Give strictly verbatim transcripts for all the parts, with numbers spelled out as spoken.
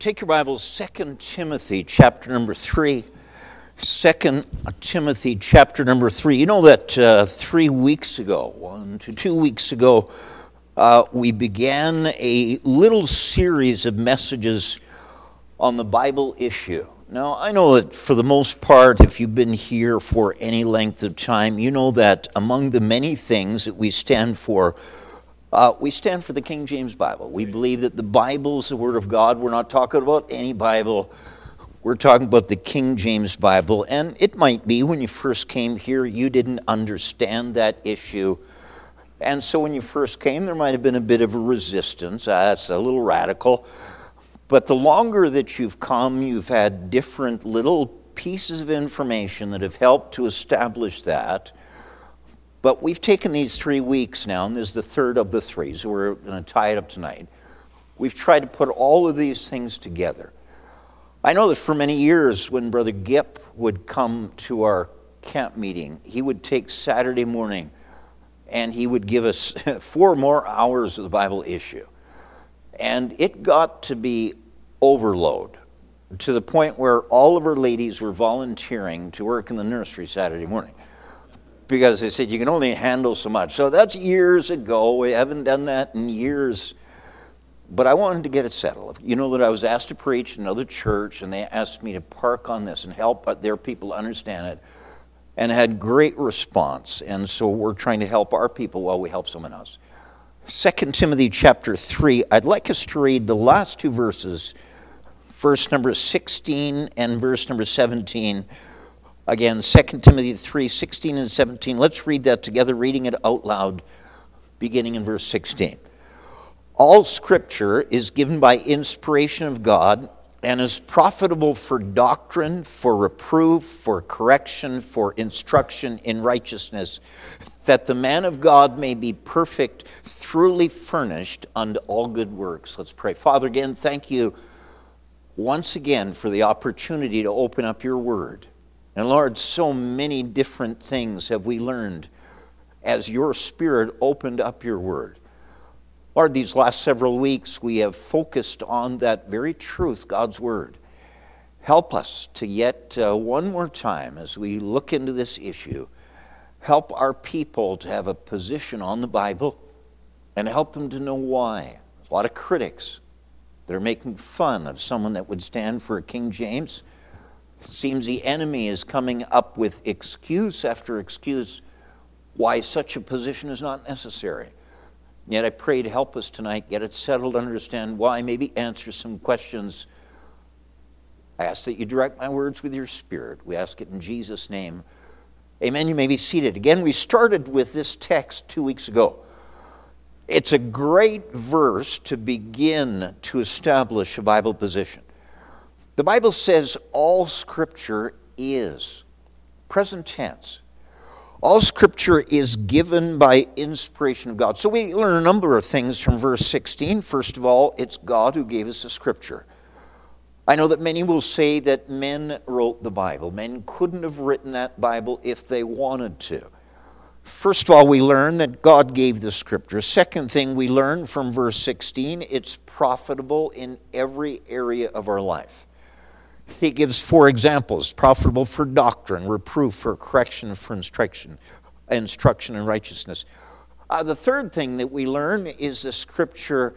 Take your Bibles, Second Timothy chapter number three. Second Timothy chapter number three. You know that uh, three weeks ago, one to two weeks ago, uh, we began a little series of messages on the Bible issue. Now, I know that for the most part, if you've been here for any length of time, you know that among the many things that we stand for, Uh, we stand for the King James Bible. We believe that the Bible is the Word of God. We're not talking about any Bible. We're talking about the King James Bible. And it might be when you first came here, you didn't understand that issue. And so when you first came, there might have been a bit of a resistance. Uh, that's a little radical. But the longer that you've come, you've had different little pieces of information that have helped to establish that. But we've taken these three weeks now, and this is the third of the three, so we're going to tie it up tonight. We've tried to put all of these things together. I know that for many years, when Brother Gipp would come to our camp meeting, he would take Saturday morning, and he would give us four more hours of the Bible issue. And it got to be overload, to the point where all of our ladies were volunteering to work in the nursery Saturday morning, because they said you can only handle so much. So that's years ago. We haven't done that in years. But I wanted to get it settled. You know that I was asked to preach in another church, and they asked me to park on this and help their people understand it, and had great response. And so we're trying to help our people while we help someone else. Second Timothy chapter three, I'd like us to read the last two verses, verse number sixteen and verse number seventeen. Again, Second Timothy three, sixteen and seventeen. Let's read that together, reading it out loud, beginning in verse sixteen. All Scripture is given by inspiration of God and is profitable for doctrine, for reproof, for correction, for instruction in righteousness, that the man of God may be perfect, thoroughly furnished unto all good works. Let's pray. Father, again, thank you once again for the opportunity to open up your word. And Lord, so many different things have we learned as your Spirit opened up your word. Lord, these last several weeks we have focused on that very truth, God's word. Help us to yet uh, one more time as we look into this issue, help our people to have a position on the Bible and help them to know why. There's a lot of critics that are making fun of someone that would stand for King James. It seems the enemy is coming up with excuse after excuse why such a position is not necessary. Yet I pray to help us tonight, get it settled, understand why, maybe answer some questions. I ask that you direct my words with your Spirit. We ask it in Jesus' name. Amen. You may be seated. Again, we started with this text two weeks ago. It's a great verse to begin to establish a Bible position. The Bible says all Scripture is, present tense. All Scripture is given by inspiration of God. So we learn a number of things from verse sixteen. First of all, it's God who gave us the Scripture. I know that many will say that men wrote the Bible. Men couldn't have written that Bible if they wanted to. First of all, we learn that God gave the Scripture. Second thing we learn from verse sixteen, it's profitable in every area of our life. He gives four examples: profitable for doctrine, reproof, for correction, for instruction, instruction in righteousness. Uh, the third thing that we learn is the Scripture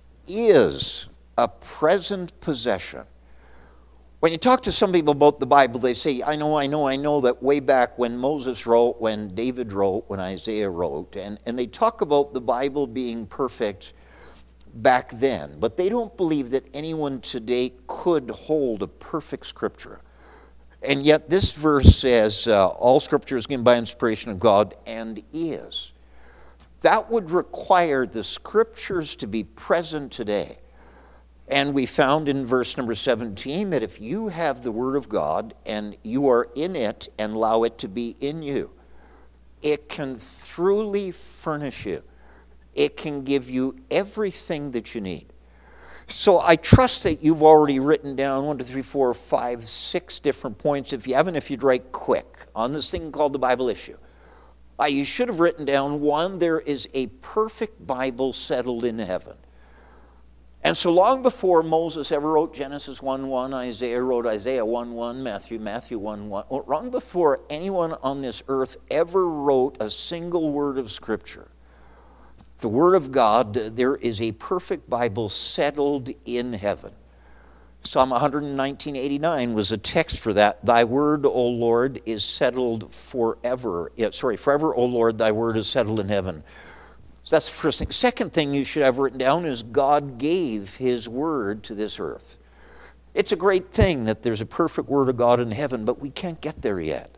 is a present possession. When you talk to some people about the Bible, they say, I know, I know, I know that way back when Moses wrote, when David wrote, when Isaiah wrote, and, and they talk about the Bible being perfect back then, but they don't believe that anyone today could hold a perfect Scripture. And yet this verse says, uh, all Scripture is given by inspiration of God and is. That would require the Scriptures to be present today. And we found in verse number seventeen that if you have the Word of God and you are in it and allow it to be in you, it can thoroughly furnish you. It can give you everything that you need. So I trust that you've already written down one, two, three, four, five, six different points. If you haven't, if you'd write quick on this thing called the Bible issue. Uh, you should have written down, one, there is a perfect Bible settled in heaven. And so long before Moses ever wrote Genesis one one, Isaiah wrote Isaiah one one, Matthew, Matthew one one, long before anyone on this earth ever wrote a single word of Scripture, the Word of God, there is a perfect Bible settled in heaven. Psalm one nineteen eighty-nine was a text for that. Thy word, O Lord, is settled forever. Yeah, sorry, forever, O Lord, thy word is settled in heaven. So that's the first thing. Second thing you should have written down is God gave his word to this earth. It's a great thing that there's a perfect word of God in heaven, but we can't get there yet.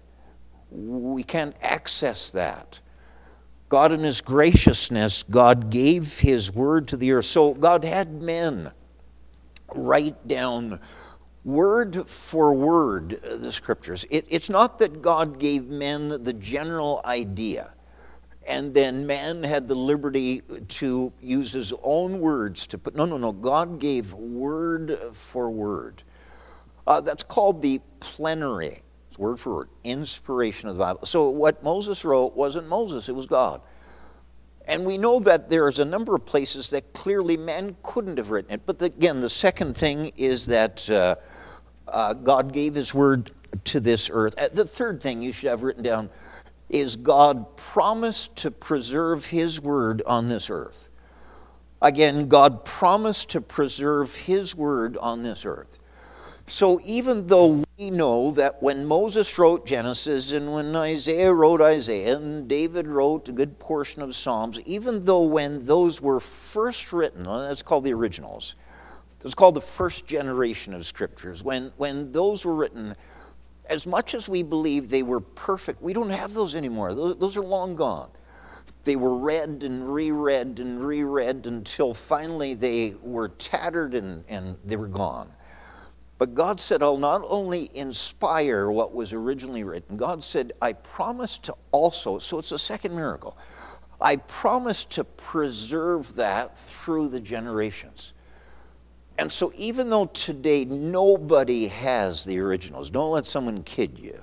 We can't access that. God in his graciousness, God gave his word to the earth. So God had men write down word for word the Scriptures. It, it's not that God gave men the general idea, and then man had the liberty to use his own words to put, no, no, no, God gave word for word. Uh, that's called the plenary. It's word for word, inspiration of the Bible. So what Moses wrote wasn't Moses, it was God. And we know that there's a number of places that clearly man couldn't have written it. But the, again, the second thing is that uh, uh, God gave his word to this earth. Uh, the third thing you should have written down is God promised to preserve his word on this earth. Again, God promised to preserve his word on this earth. So even though we know that when Moses wrote Genesis and when Isaiah wrote Isaiah and David wrote a good portion of Psalms, even though when those were first written, well, that's called the originals, it's called the first generation of Scriptures, when, when those were written, as much as we believe they were perfect, we don't have those anymore. Those, those are long gone. They were read and reread and reread until finally they were tattered and, and they were gone. But God said, I'll not only inspire what was originally written, God said, I promise to also, so it's a second miracle, I promise to preserve that through the generations. And so even though today nobody has the originals, don't let someone kid you,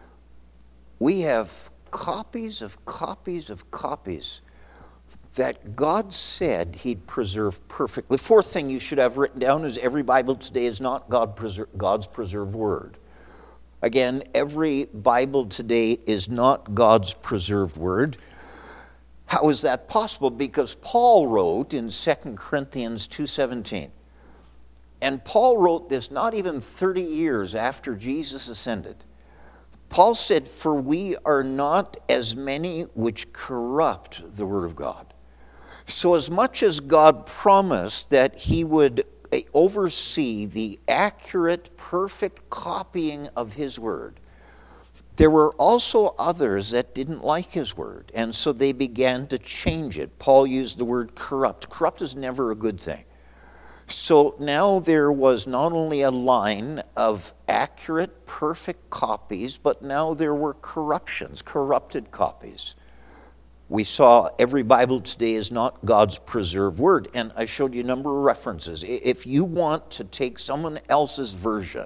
we have copies of copies of copies that God said he'd preserve perfectly. The fourth thing you should have written down is every Bible today is not God preser- God's preserved word. Again, every Bible today is not God's preserved word. How is that possible? Because Paul wrote in Second Corinthians two seventeen, and Paul wrote this not even thirty years after Jesus ascended. Paul said, for we are not as many which corrupt the word of God. So as much as God promised that he would oversee the accurate, perfect copying of his word, there were also others that didn't like his word, and so they began to change it. Paul used the word corrupt. Corrupt is never a good thing. So now there was not only a line of accurate, perfect copies, but now there were corruptions, corrupted copies. We saw every Bible today is not God's preserved word. And I showed you a number of references. If you want to take someone else's version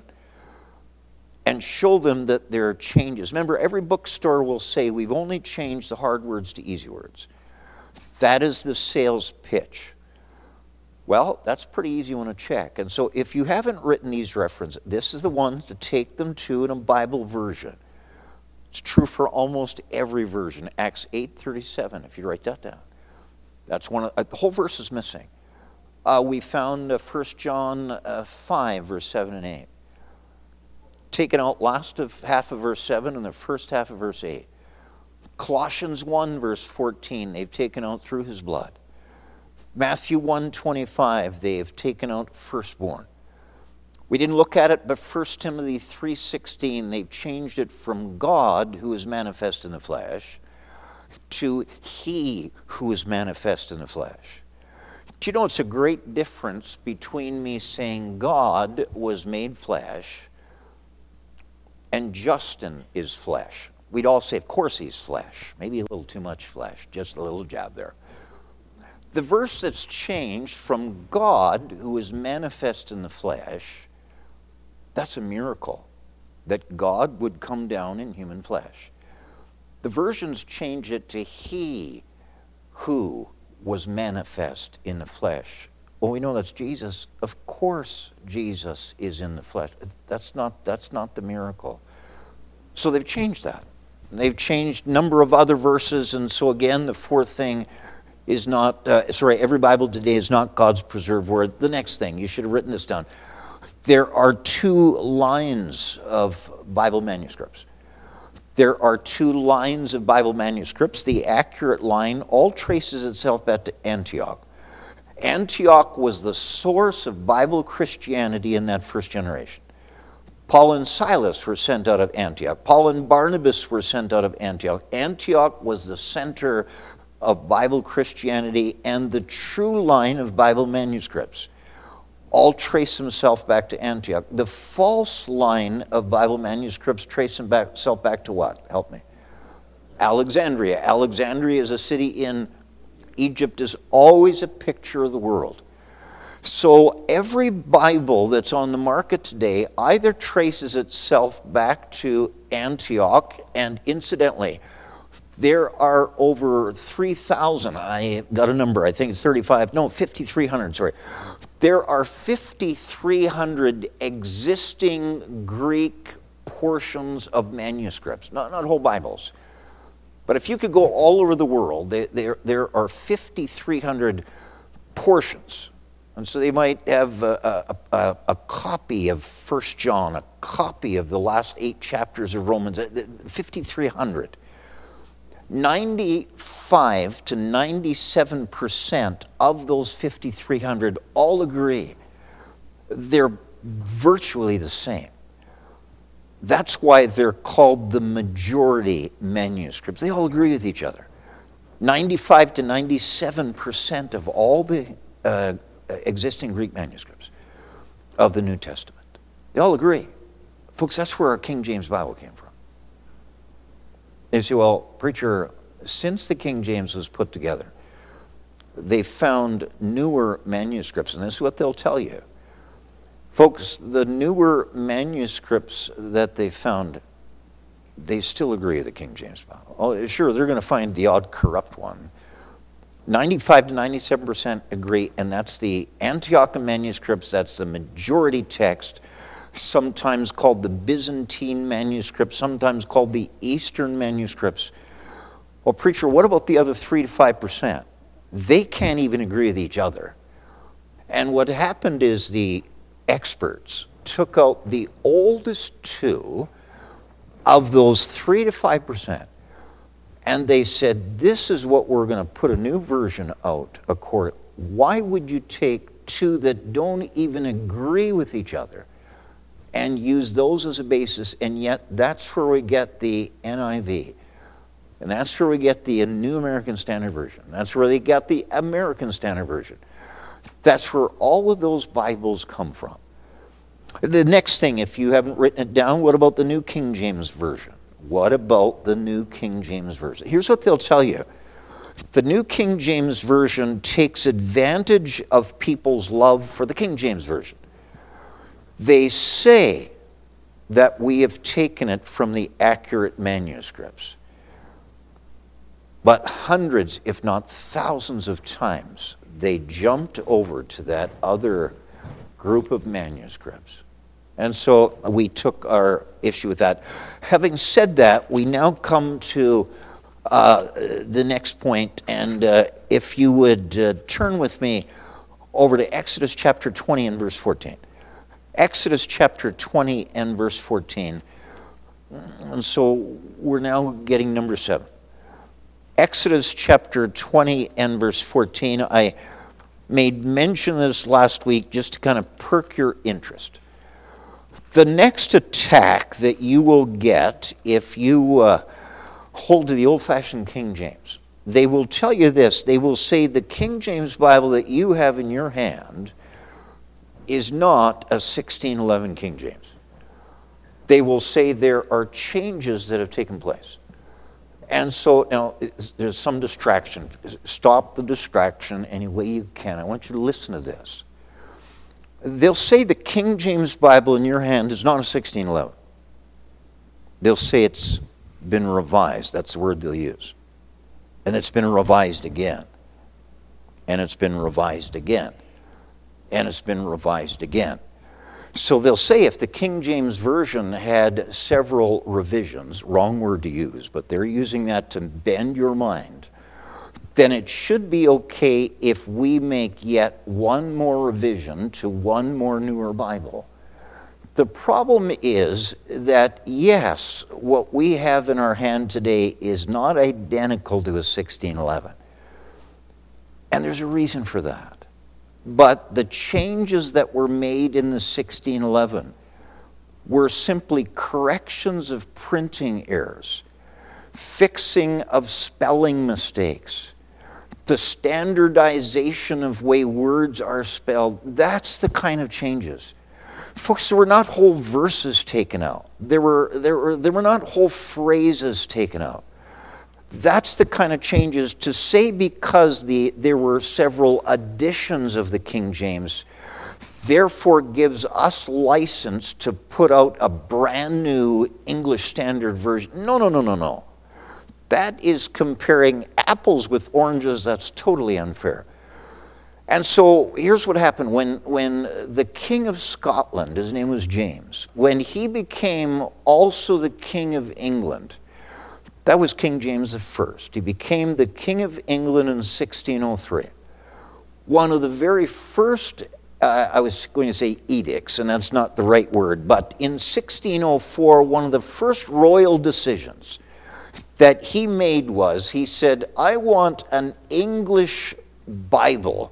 and show them that there are changes. Remember, every bookstore will say, we've only changed the hard words to easy words. That is the sales pitch. Well, that's pretty easy one to check. And so if you haven't written these references, this is the one to take them to in a Bible version. It's true for almost every version. Acts eight thirty-seven, if you write that down. That's one of, uh, the whole verse is missing. Uh, we found uh, First John uh, five, verse seven and eight. Taken out last of half of verse seven and the first half of verse eight. Colossians one, verse fourteen, they've taken out through his blood. Matthew one twenty-five, they have taken out firstborn. We didn't look at it, but First Timothy three sixteen, they've changed it from God, who is manifest in the flesh, to he who is manifest in the flesh. Do you know it's a great difference between me saying God was made flesh and Justin is flesh? We'd all say, of course he's flesh. Maybe a little too much flesh, just a little jab there. The verse that's changed from God, who is manifest in the flesh, that's a miracle, that God would come down in human flesh. The versions change it to he who was manifest in the flesh, Well, we know that's Jesus. Of course Jesus is in the flesh. That's not, that's not the miracle. So they've changed that. They've changed a number of other verses, and so again, the fourth thing is not, uh, sorry, every Bible today is not God's preserved word. The next thing, you should have written this down. There are two lines of Bible manuscripts. There are two lines of Bible manuscripts. The accurate line all traces itself back to Antioch. Antioch was the source of Bible Christianity in that first generation. Paul and Silas were sent out of Antioch. Paul and Barnabas were sent out of Antioch. Antioch was the center of Bible Christianity and the true line of Bible manuscripts. All trace themselves back to Antioch. The false line of Bible manuscripts trace themselves back to what? Help me. Alexandria. Alexandria is a city in Egypt, is always a picture of the world. So every Bible that's on the market today either traces itself back to Antioch, and incidentally, there are over three thousand, I got a number, I think it's thirty-five, no, fifty-three hundred, sorry. There are fifty-three hundred existing Greek portions of manuscripts, not, not whole Bibles. But if you could go all over the world, they, there, there are fifty-three hundred portions. And so they might have a, a, a, a copy of First John, a copy of the last eight chapters of Romans, fifty-three hundred. ninety-five to ninety-seven percent of those fifty-three hundred all agree they're virtually the same. That's why they're called the majority manuscripts. They all agree with each other. ninety-five to ninety-seven percent of all the uh, existing Greek manuscripts of the New Testament, they all agree. Folks, that's where our King James Bible came from. You say, well, preacher, since the King James was put together, they found newer manuscripts, and this is what they'll tell you. Folks, the newer manuscripts that they found, they still agree with the King James Bible. Oh, sure, they're going to find the odd corrupt one. ninety-five to ninety-seven percent agree, and that's the Antiochian manuscripts, that's the majority text, sometimes called the Byzantine manuscripts, sometimes called the Eastern manuscripts. Well, preacher, what about the other three to five percent? They can't even agree with each other. And what happened is the experts took out the oldest two of those three to five percent, and they said, this is what we're going to put a new version out. According, why would you take two that don't even agree with each other and use those as a basis? And yet that's where we get the N I V. And that's where we get the New American Standard Version. That's where they got the American Standard Version. That's where all of those Bibles come from. The next thing, if you haven't written it down, what about the New King James Version? What about the New King James Version? Here's what they'll tell you. The New King James Version takes advantage of people's love for the King James Version. They say that we have taken it from the accurate manuscripts. But hundreds, if not thousands of times, they jumped over to that other group of manuscripts. And so we took our issue with that. Having said that, we now come to uh, the next point, and uh, if you would uh, turn with me over to Exodus chapter twenty and verse fourteen. Exodus chapter twenty and verse fourteen. And so we're now getting number seven. Exodus chapter twenty and verse fourteen. I made mention of this last week just to kind of perk your interest. The next attack that you will get if you uh, hold to the old-fashioned King James, they will tell you this. They will say the King James Bible that you have in your hand is not a sixteen eleven King James. They will say there are changes that have taken place. And so now there's some distraction. Stop the distraction any way you can. I want you to listen to this. They'll say the King James Bible in your hand is not a sixteen eleven. They'll say it's been revised. That's the word they'll use. And it's been revised again. And it's been revised again. and it's been revised again. So they'll say if the King James Version had several revisions, wrong word to use, but they're using that to bend your mind, then it should be okay if we make yet one more revision to one more newer Bible. The problem is that, yes, what we have in our hand today is not identical to a sixteen eleven. And there's a reason for that. But the changes that were made in the sixteen eleven were simply corrections of printing errors, fixing of spelling mistakes, the standardization of way words are spelled. That's the kind of changes. Folks, there were not whole verses taken out. There were, there were, there were not whole phrases taken out. That's the kind of changes. To say because the, there were several editions of the King James, therefore gives us license to put out a brand new English Standard Version. No, no, no, no, no. That is comparing apples with oranges. That's totally unfair. And so here's what happened. When, when the King of Scotland, his name was James, when he became also the King of England, that was King James the First. He became the King of England in sixteen oh three. One of the very first, uh, I was going to say edicts, and that's not the right word, but in sixteen oh four, one of the first royal decisions that he made was, he said, I want an English Bible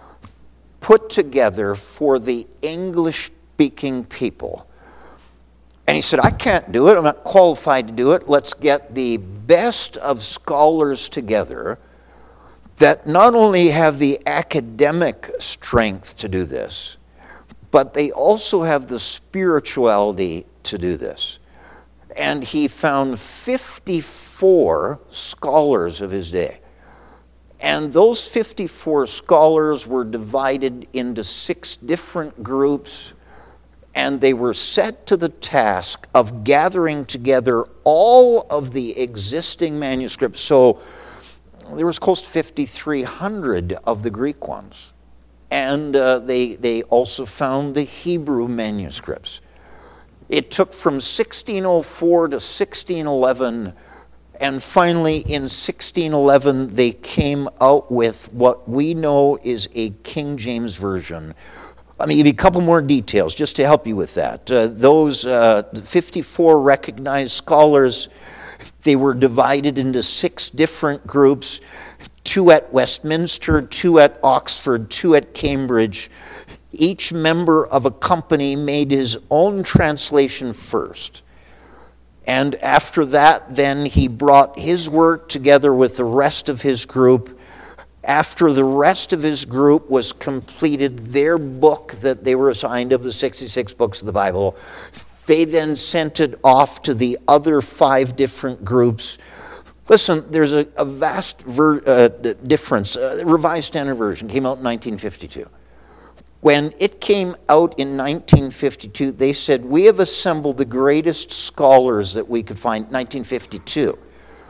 put together for the English-speaking people. And he said, I can't do it. I'm not qualified to do it. Let's get the best of scholars together that not only have the academic strength to do this, but they also have the spirituality to do this. And he found fifty-four scholars of his day. And those fifty-four scholars were divided into six different groups, and they were set to the task of gathering together all of the existing manuscripts. So there was close to fifty-three hundred of the Greek ones. And uh, they, they also found the Hebrew manuscripts. It took from sixteen oh four to sixteen eleven, and finally in sixteen eleven they came out with what we know is a King James Version. Let me give you a couple more details just to help you with that. Uh, those uh, fifty-four recognized scholars, they were divided into six different groups, two at Westminster, two at Oxford, two at Cambridge. Each member of a company made his own translation first. And after that, then he brought his work together with the rest of his group. After the rest of his group was completed their book that they were assigned of the sixty-six books of the Bible, they then sent it off to the other five different groups. Listen, there's a, a vast ver, uh, difference. Uh, the Revised Standard Version came out in nineteen fifty-two. When it came out in nineteen fifty-two, they said, we have assembled the greatest scholars that we could find. nineteen fifty-two.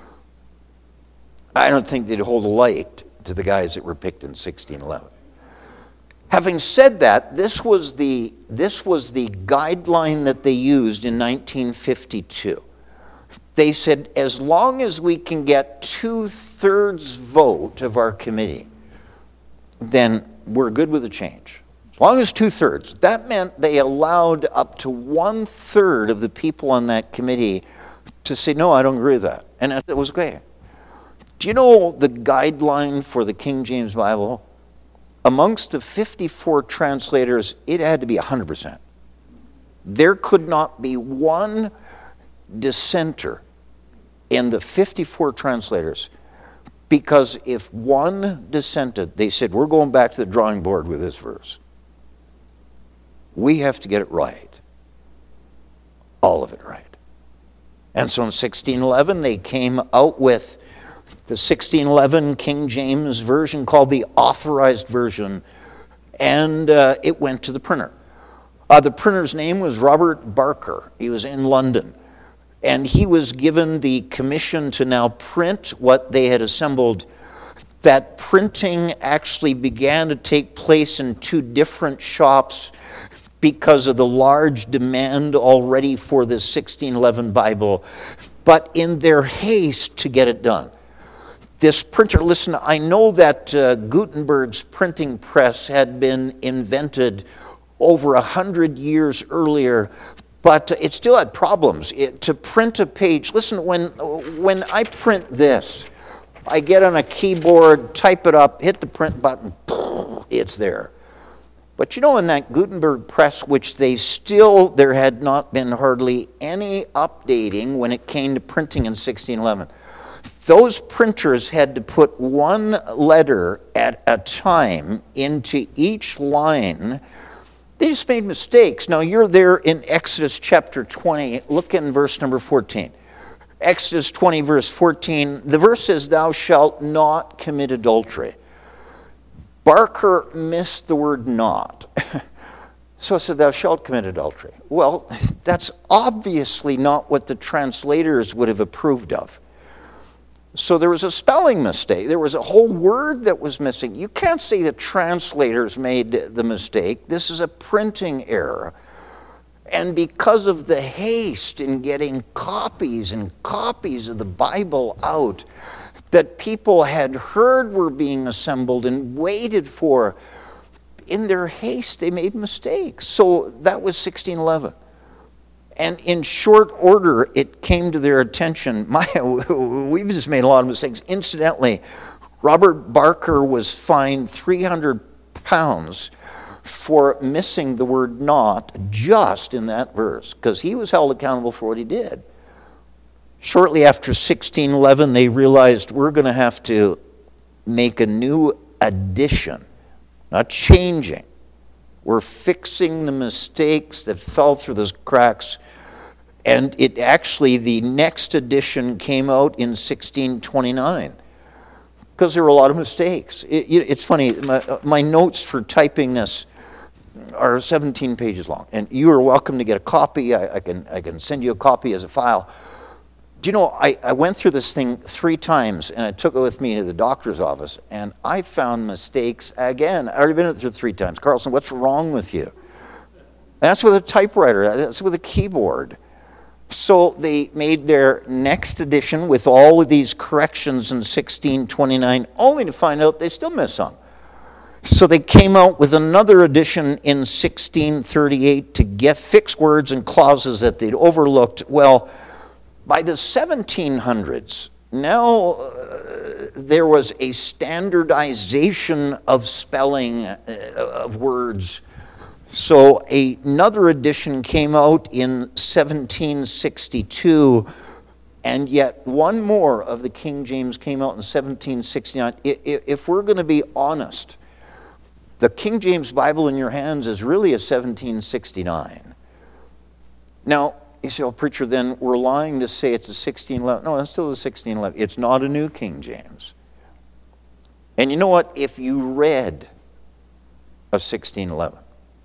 I don't think they'd hold a light to the guys that were picked in sixteen eleven. Having said that, this was the, this was the guideline that they used in nineteen fifty-two. They said, as long as we can get two-thirds vote of our committee, then we're good with the change. As long as two-thirds. That meant they allowed up to one-third of the people on that committee to say, no, I don't agree with that. And it was okay. Do you know the guideline for the King James Bible? Amongst the fifty-four translators, it had to be one hundred percent. There could not be one dissenter in the fifty-four translators, because if one dissented, they said, we're going back to the drawing board with this verse. We have to get it right. All of it right. And so in sixteen eleven, they came out with the sixteen eleven King James Version called the Authorized Version, and uh, it went to the printer. Uh, the printer's name was Robert Barker. He was in London. And he was given the commission to now print what they had assembled. that printing actually began to take place in two different shops because of the large demand already for the sixteen eleven Bible, but in their haste to get it done. This printer, listen, I know that uh, Gutenberg's printing press had been invented over a hundred years earlier, but it still had problems. It, to print a page, listen, when, when I print this, I get on a keyboard, type it up, hit the print button, it's there. But you know, in that Gutenberg press, which they still, there had not been hardly any updating when it came to printing in sixteen eleven. Those printers had to put one letter at a time into each line. They just made mistakes. Now, you're there in Exodus chapter twenty. Look in verse number fourteen. Exodus twenty, verse fourteen. The verse says, "Thou shalt not commit adultery." Barker missed the word "not." So it said, "Thou shalt commit adultery." Well, that's obviously not what the translators would have approved of. So there was a spelling mistake. There was a whole word that was missing. You can't say the translators made the mistake. This is a printing error. And because of the haste in getting copies and copies of the Bible out that people had heard were being assembled and waited for, in their haste they made mistakes. So that was sixteen eleven. And in short order, it came to their attention. My, we've just made a lot of mistakes. Incidentally, Robert Barker was fined three hundred pounds for missing the word "not" just in that verse, because he was held accountable for what he did. Shortly after sixteen eleven, they realized we're going to have to make a new addition, not changing. We're fixing the mistakes that fell through the cracks. And it actually, the next edition came out in sixteen twenty-nine because there were a lot of mistakes. It, it's funny, my, my notes for typing this are seventeen pages long. And you are welcome to get a copy. I, I can I can send you a copy as a file. Do you know, I, I went through this thing three times, and I took it with me to the doctor's office, and I found mistakes again. I've already been through it three times. Carlson, what's wrong with you? And that's with a typewriter. That's with a keyboard. So they made their next edition with all of these corrections in sixteen twenty-nine, only to find out they still missed some. So they came out with another edition in sixteen thirty-eight to get fix words and clauses that they'd overlooked. Well, by the seventeen hundreds, now uh, there was a standardization of spelling uh, of words. So another edition came out in seventeen sixty-two, and yet one more of the King James came out in seventeen sixty-nine. If we're going to be honest, the King James Bible in your hands is really a seventeen sixty-nine. Now, you say, "Oh, preacher, then we're lying to say it's a sixteen eleven. No, it's still a sixteen eleven. It's not a new King James. And you know what? If you read a sixteen eleven,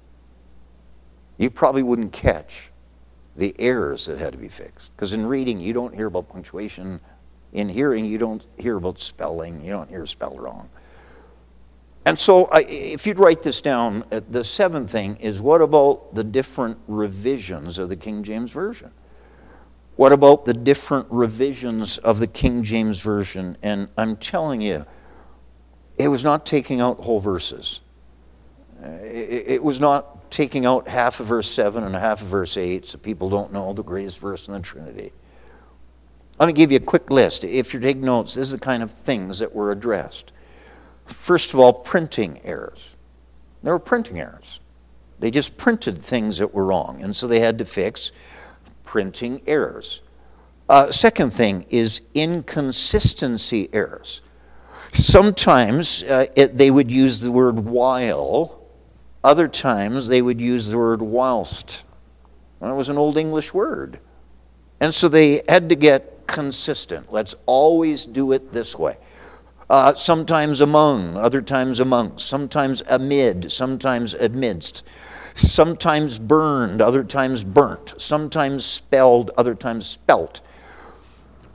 you probably wouldn't catch the errors that had to be fixed. Because in reading, you don't hear about punctuation. In hearing, you don't hear about spelling. You don't hear spell wrong. And so I, if you'd write this down, uh, the seventh thing is, what about the different revisions of the King James Version? What about the different revisions of the King James Version? And I'm telling you, it was not taking out whole verses. Uh, it, it was not taking out half of verse seven and half of verse eight, so people don't know the greatest verse in the Trinity. Let me give you a quick list. If you're taking notes, this is the kind of things that were addressed. First of all, printing errors. There were printing errors. They just printed things that were wrong, and so they had to fix printing errors. Uh, second thing is inconsistency errors. Sometimes uh, it, they would use the word while. Other times they would use the word whilst. Well, it was an Old English word. And so they had to get consistent. Let's always do it this way. Uh, sometimes among, other times amongst, sometimes amid, sometimes amidst, sometimes burned, other times burnt, sometimes spelled, other times spelt.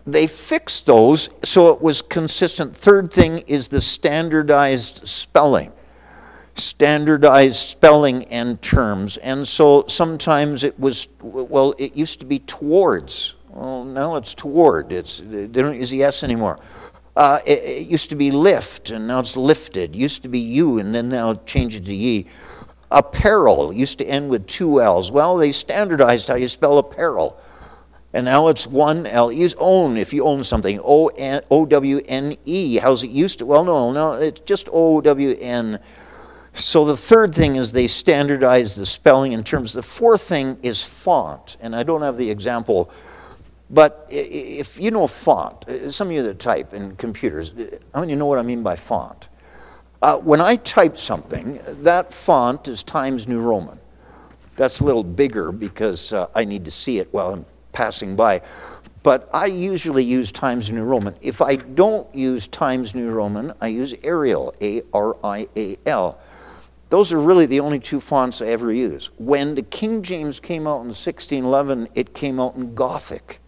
they fixed those so it was consistent. Third thing is the standardized spelling. Standardized spelling and terms. And so sometimes it was, well, it used to be towards. Well, now it's toward. It's, they don't use the S anymore. Uh, it, it used to be lift, and now it's lifted. It used to be you, and then now change it to ye. Apparel used to end with two L's. Well, they standardized how you spell apparel. And now it's one L. Use own if you own something. O W N E. How's it used to? Well, no, no, it's just O W N. So the third thing is they standardize the spelling in terms. The fourth thing is font. And I don't have the example, but if you know font, some of you that type in computers, how many know what I mean by font? Uh, when I type something, that font is Times New Roman. That's a little bigger because uh, I need to see it while I'm passing by. But I usually use Times New Roman. If I don't use Times New Roman, I use Arial, A R I A L. Those are really the only two fonts I ever use. When the King James came out in sixteen eleven, it came out in Gothic.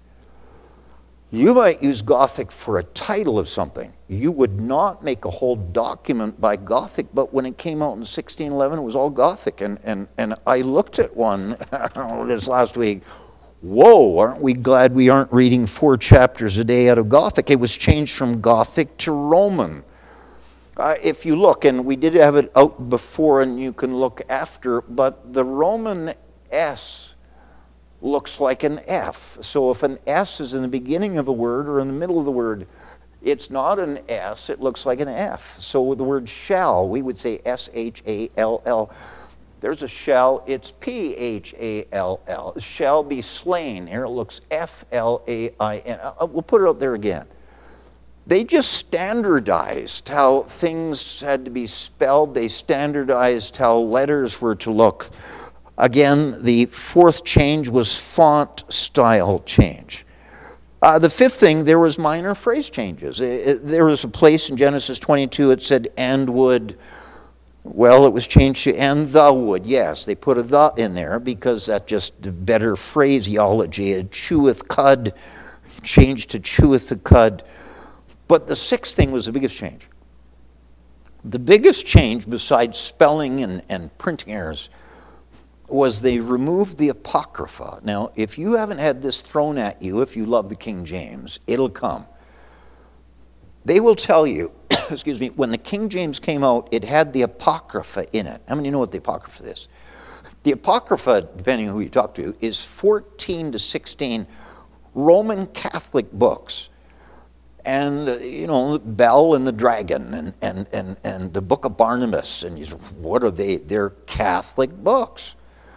You might use Gothic for a title of something. You would not make a whole document by Gothic, but when it came out in sixteen eleven, it was all Gothic. And, and, and I looked at one this last week. Whoa, aren't we glad we aren't reading four chapters a day out of Gothic? It was changed from Gothic to Roman. Uh, if you look, and we did have it out before, and you can look after, but the Roman S looks like an F. So if an S is in the beginning of a word or in the middle of the word, it's not an S, it looks like an F. So with the word shall, we would say S H A L L. There's a shall, it's P H A L L. Shall be slain. Here it looks F L A I N. We'll put it out there again. They just standardized how things had to be spelled. They standardized how letters were to look. Again, the fourth change was font style change. Uh, the fifth thing, there was minor phrase changes. It, it, there was a place in Genesis twenty-two, it said, and would. Well, it was changed to, and thou would. Yes, they put a the in there because that's just better phraseology. It cheweth cud, changed to cheweth the cud. But the sixth thing was the biggest change. The biggest change, besides spelling and, and printing errors, was they removed the Apocrypha. Now, if you haven't had this thrown at you, if you love the King James, it'll come. They will tell you, excuse me, when the King James came out, it had the Apocrypha in it. How many know what the Apocrypha is? The Apocrypha, depending on who you talk to, is fourteen to sixteen Roman Catholic books. And, uh, you know, Bell and the Dragon and, and, and, and the Book of Barnabas. And you say, what are they? They're Catholic books.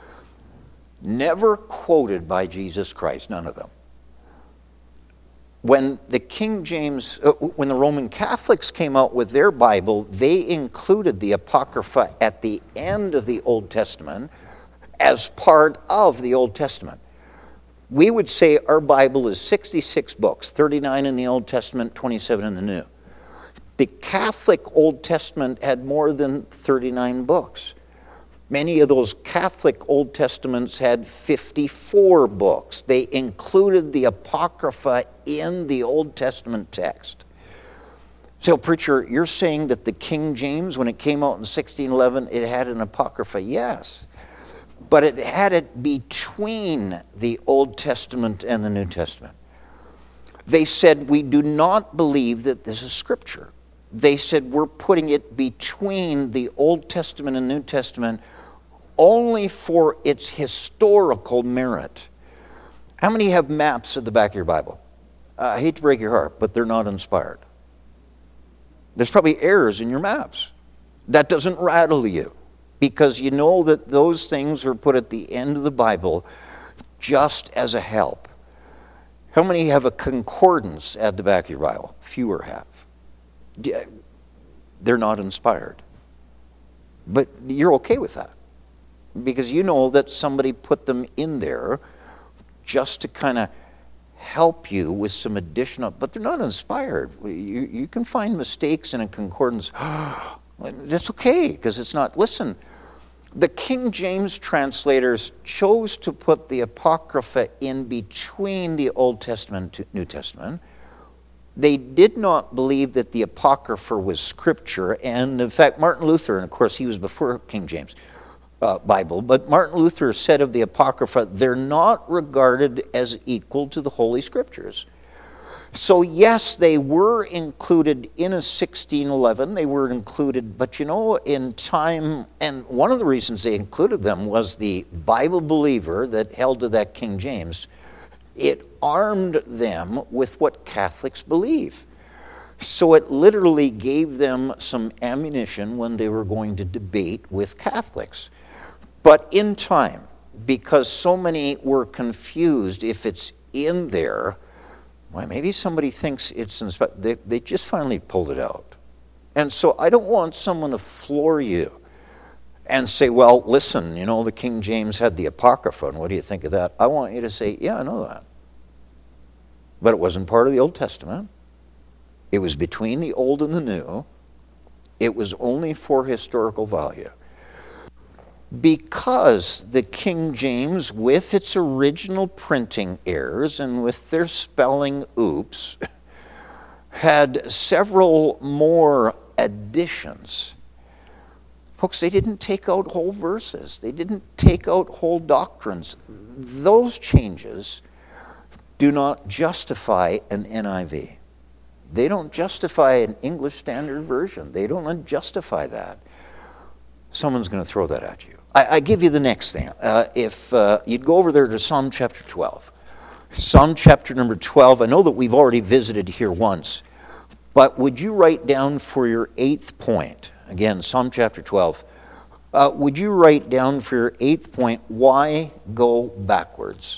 Never quoted by Jesus Christ, none of them. When the King James, uh, when the Roman Catholics came out with their Bible, they included the Apocrypha at the end of the Old Testament as part of the Old Testament. We would say our Bible is sixty-six books, thirty-nine in the Old Testament, twenty-seven in the New. The Catholic Old Testament had more than thirty-nine books. Many of those Catholic Old Testaments had fifty-four books. They included the Apocrypha in the Old Testament text. So, preacher, you're saying that the King James, when it came out in sixteen eleven, it had an Apocrypha? Yes. But it had it between the Old Testament and the New Testament. They said, we do not believe that this is Scripture. They said, we're putting it between the Old Testament and New Testament only for its historical merit. How many have maps at the back of your Bible? Uh, I hate to break your heart, but they're not inspired. There's probably errors in your maps. That doesn't rattle you, because you know that those things are put at the end of the Bible just as a help. How many have a concordance at the back of your Bible? Fewer have. They're not inspired. But you're okay with that, because you know that somebody put them in there just to kind of help you with some additional, but they're not inspired. You, you can find mistakes in a concordance. That's okay, because it's not. Listen, the King James translators chose to put the Apocrypha in between the Old Testament and New Testament They did not believe that the Apocrypha was Scripture. And in fact, Martin Luther, and of course he was before King James uh, Bible, but Martin Luther said of the Apocrypha, they're not regarded as equal to the Holy Scriptures. So yes, they were included in a sixteen eleven, they were included, but you know, in time, and one of the reasons they included them was the Bible believer that held to that King James. It armed them with what Catholics believe. So it literally gave them some ammunition when they were going to debate with Catholics. But in time, because so many were confused if it's in there, well, maybe somebody thinks it's in, they, they just finally pulled it out. And so I don't want someone to floor you and say, well, listen, you know, the King James had the Apocrypha, and what do you think of that? I want you to say, yeah, I know that. But it wasn't part of the Old Testament. It was between the Old and the New. It was only for historical value. Because the King James, with its original printing errors and with their spelling oops, had several more additions. Folks, they didn't take out whole verses. They didn't take out whole doctrines. Those changes do not justify an N I V. They don't justify an English Standard Version. They don't justify that. Someone's going to throw that at you. I, I give you the next thing. Uh, if uh, you'd go over there to Psalm chapter twelve. Psalm chapter number twelve, I know that we've already visited here once, but would you write down for your eighth point, again, Psalm chapter twelve, uh, would you write down for your eighth point, why go backwards?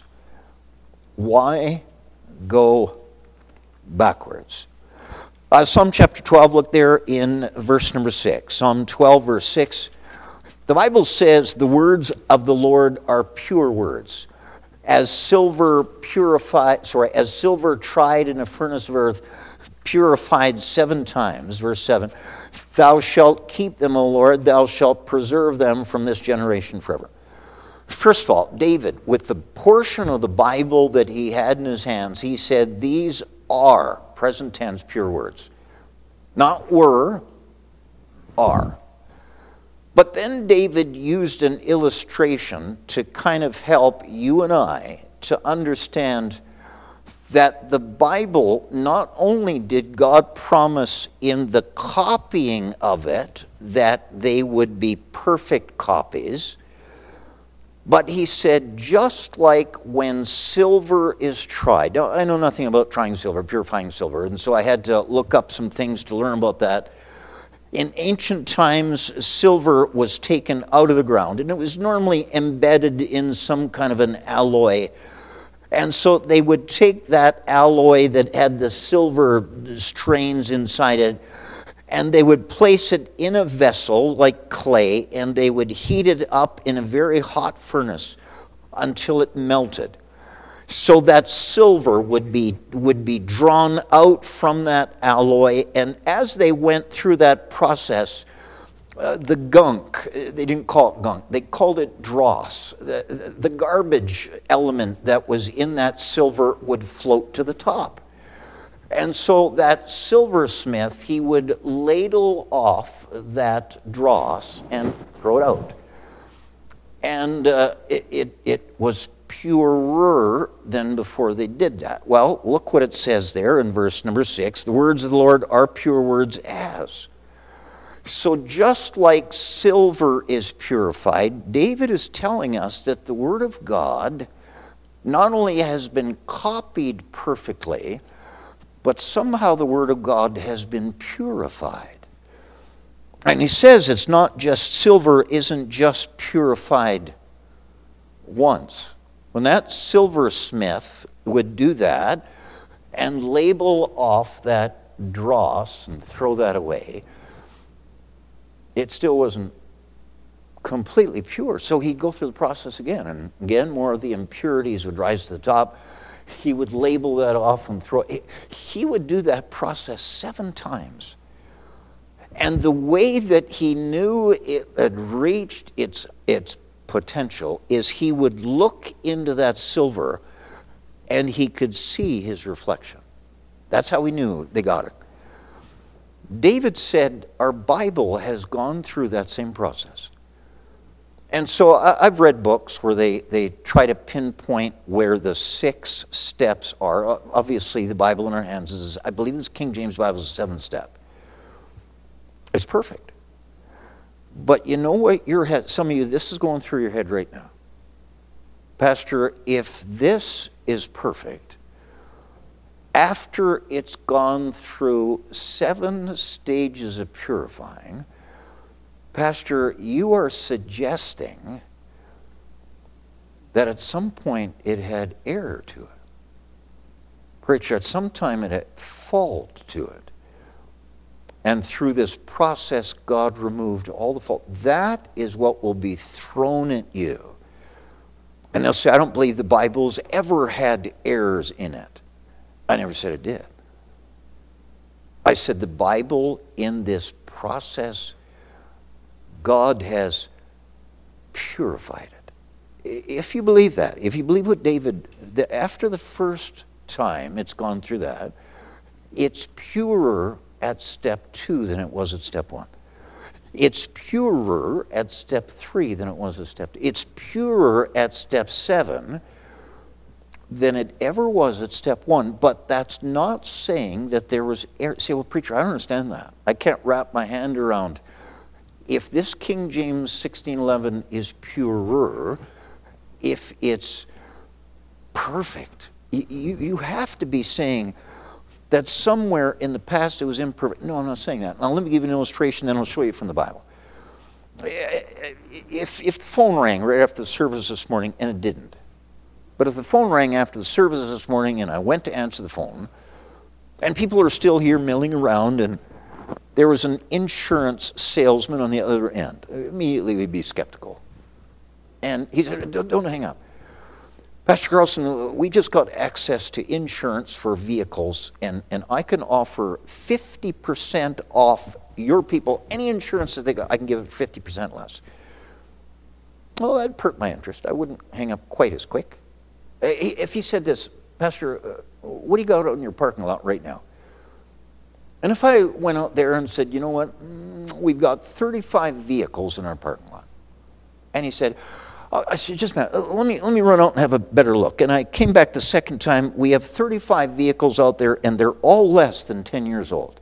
Why go backwards? Uh, Psalm chapter twelve, look there in verse number six. Psalm twelve, verse six. The Bible says the words of the Lord are pure words. As silver purified, sorry, as silver tried in a furnace of earth, purified seven times, verse seven. Thou shalt keep them, O Lord, thou shalt preserve them from this generation forever. First of all, David, with the portion of the Bible that he had in his hands, he said, these are, present tense, pure words. Not were, are. But then David used an illustration to kind of help you and I to understand that the Bible, not only did God promise in the copying of it that they would be perfect copies, but he said, just like when silver is tried. Now, I know nothing about trying silver, purifying silver, and so I had to look up some things to learn about that. In ancient times, silver was taken out of the ground, and it was normally embedded in some kind of an alloy. And so they would take that alloy that had the silver strains inside it, and they would place it in a vessel like clay, and they would heat it up in a very hot furnace until it melted. So that silver would be would be drawn out from that alloy, and as they went through that process, uh, the gunk, they didn't call it gunk, they called it dross. The, the garbage element that was in that silver would float to the top. And so that silversmith, he would ladle off that dross and throw it out. And uh, it, it, it was purer than before they did that. Well, look what it says there in verse number six. The words of the Lord are pure words as. So just like silver is purified, David is telling us that the Word of God not only has been copied perfectly, but somehow the Word of God has been purified. And he says it's not just, silver isn't just purified once. When that silversmith would do that and label off that dross and throw that away, it still wasn't completely pure. So he'd go through the process again, and again, more of the impurities would rise to the top. He would label that off and throw it. He would do that process seven times. And the way that he knew it had reached its, its potential is he would look into that silver and he could see his reflection. That's how we knew they got it. David said our Bible has gone through that same process. And so I, I've read books where they, they try to pinpoint where the six steps are. Obviously, the Bible in our hands is, I believe this King James Bible is a seven step. It's perfect. But you know what your head, some of you, this is going through your head right now. Pastor, if this is perfect, after it's gone through seven stages of purifying, Pastor, you are suggesting that at some point it had error to it. Preacher, at some time it had fault to it. And through this process, God removed all the fault. That is what will be thrown at you. And they'll say, I don't believe the Bible's ever had errors in it. I never said it did. I said the Bible in this process, God has purified it. If you believe that, if you believe what David, the, after the first time it's gone through that, it's purer at step two than it was at step one. It's purer at step three than it was at step two. It's purer at step seven than it ever was at step one, but that's not saying that there was error. Say, well, preacher, I don't understand that. I can't wrap my hand around. If this King James sixteen eleven is purer, if it's perfect, you, you have to be saying that somewhere in the past it was imperfect. No, I'm not saying that. Now let me give you an illustration, then I'll show you from the Bible. If, if the phone rang right after the service this morning, and it didn't, but if the phone rang after the service this morning and I went to answer the phone, and people are still here milling around, and there was an insurance salesman on the other end, immediately we'd be skeptical. And he said, don't, don't hang up. Pastor Carlson, we just got access to insurance for vehicles, and, and I can offer fifty percent off your people. Any insurance that they got, I can give it fifty percent less. Well, that'd perk my interest. I wouldn't hang up quite as quick. If he said this, Pastor, uh, what do you got out in your parking lot right now? And if I went out there and said, you know what, mm, we've got thirty-five vehicles in our parking lot. And he said, oh, I said, just a minute, let me, let me run out and have a better look. And I came back the second time, we have thirty-five vehicles out there, and they're all less than ten years old.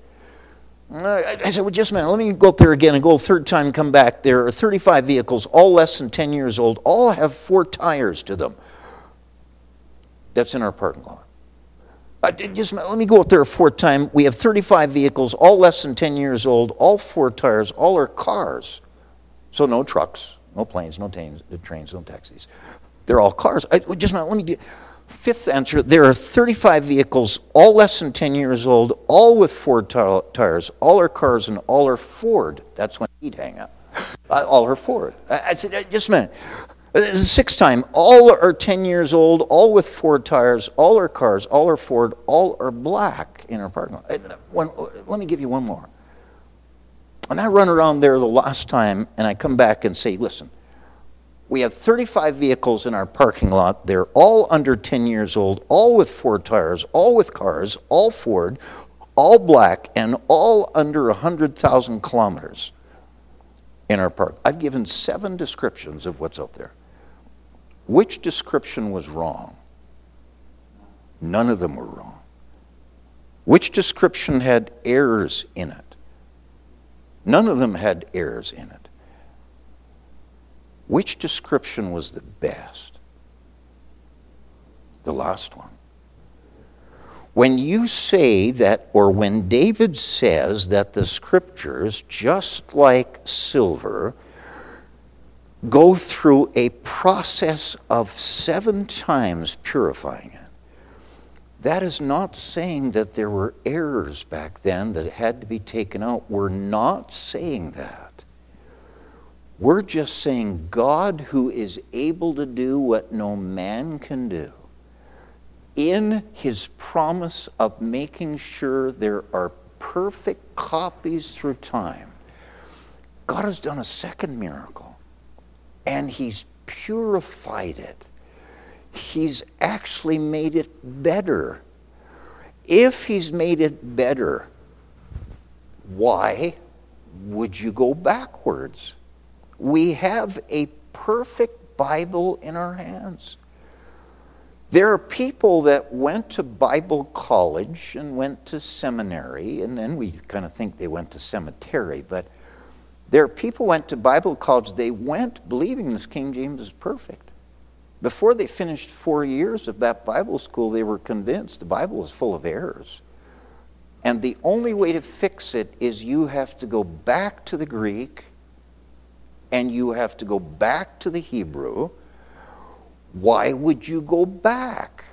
I said, well, just a minute, let me go up there again and go a third time and come back. There are thirty-five vehicles, all less than ten years old, all have four tires to them. That's in our parking lot. I did just, let me go up there a fourth time. We have thirty-five vehicles, all less than ten years old, all four tires, all are cars. So no trucks, no planes, no trains, trains, no taxis. They're all cars. I, just let me do. Fifth answer, there are thirty-five vehicles, all less than ten years old, all with Ford t- tires, all are cars and all are Ford. That's when he'd hang up. Uh, all are Ford. I, I said, just a minute. This is the sixth time. All are ten years old, all with Ford tires, all are cars, all are Ford, all are black in our parking lot. One, let me give you one more. And I run around there the last time, and I come back and say, listen, we have thirty-five vehicles in our parking lot. They're all under ten years old, all with Ford tires, all with cars, all Ford, all black, and all under one hundred thousand kilometers in our park. I've given seven descriptions of what's out there. Which description was wrong? None of them were wrong. Which description had errors in it? None of them had errors in it. Which description was the best? The last one. When you say that, or when David says that the scriptures, just like silver, go through a process of seven times purifying it, that is not saying that there were errors back then that had to be taken out. We're not saying that. We're just saying God, who is able to do what no man can do, in his promise of making sure there are perfect copies through time, God has done a second miracle, and he's purified it. He's actually made it better. If he's made it better, why would you go backwards? We have a perfect Bible in our hands. There are people that went to Bible college and went to seminary, and then we kind of think they went to cemetery, but there are people who went to Bible college, they went believing this King James is perfect. Before they finished four years of that Bible school, they were convinced the Bible was full of errors. And the only way to fix it is you have to go back to the Greek and you have to go back to the Hebrew. Why would you go back?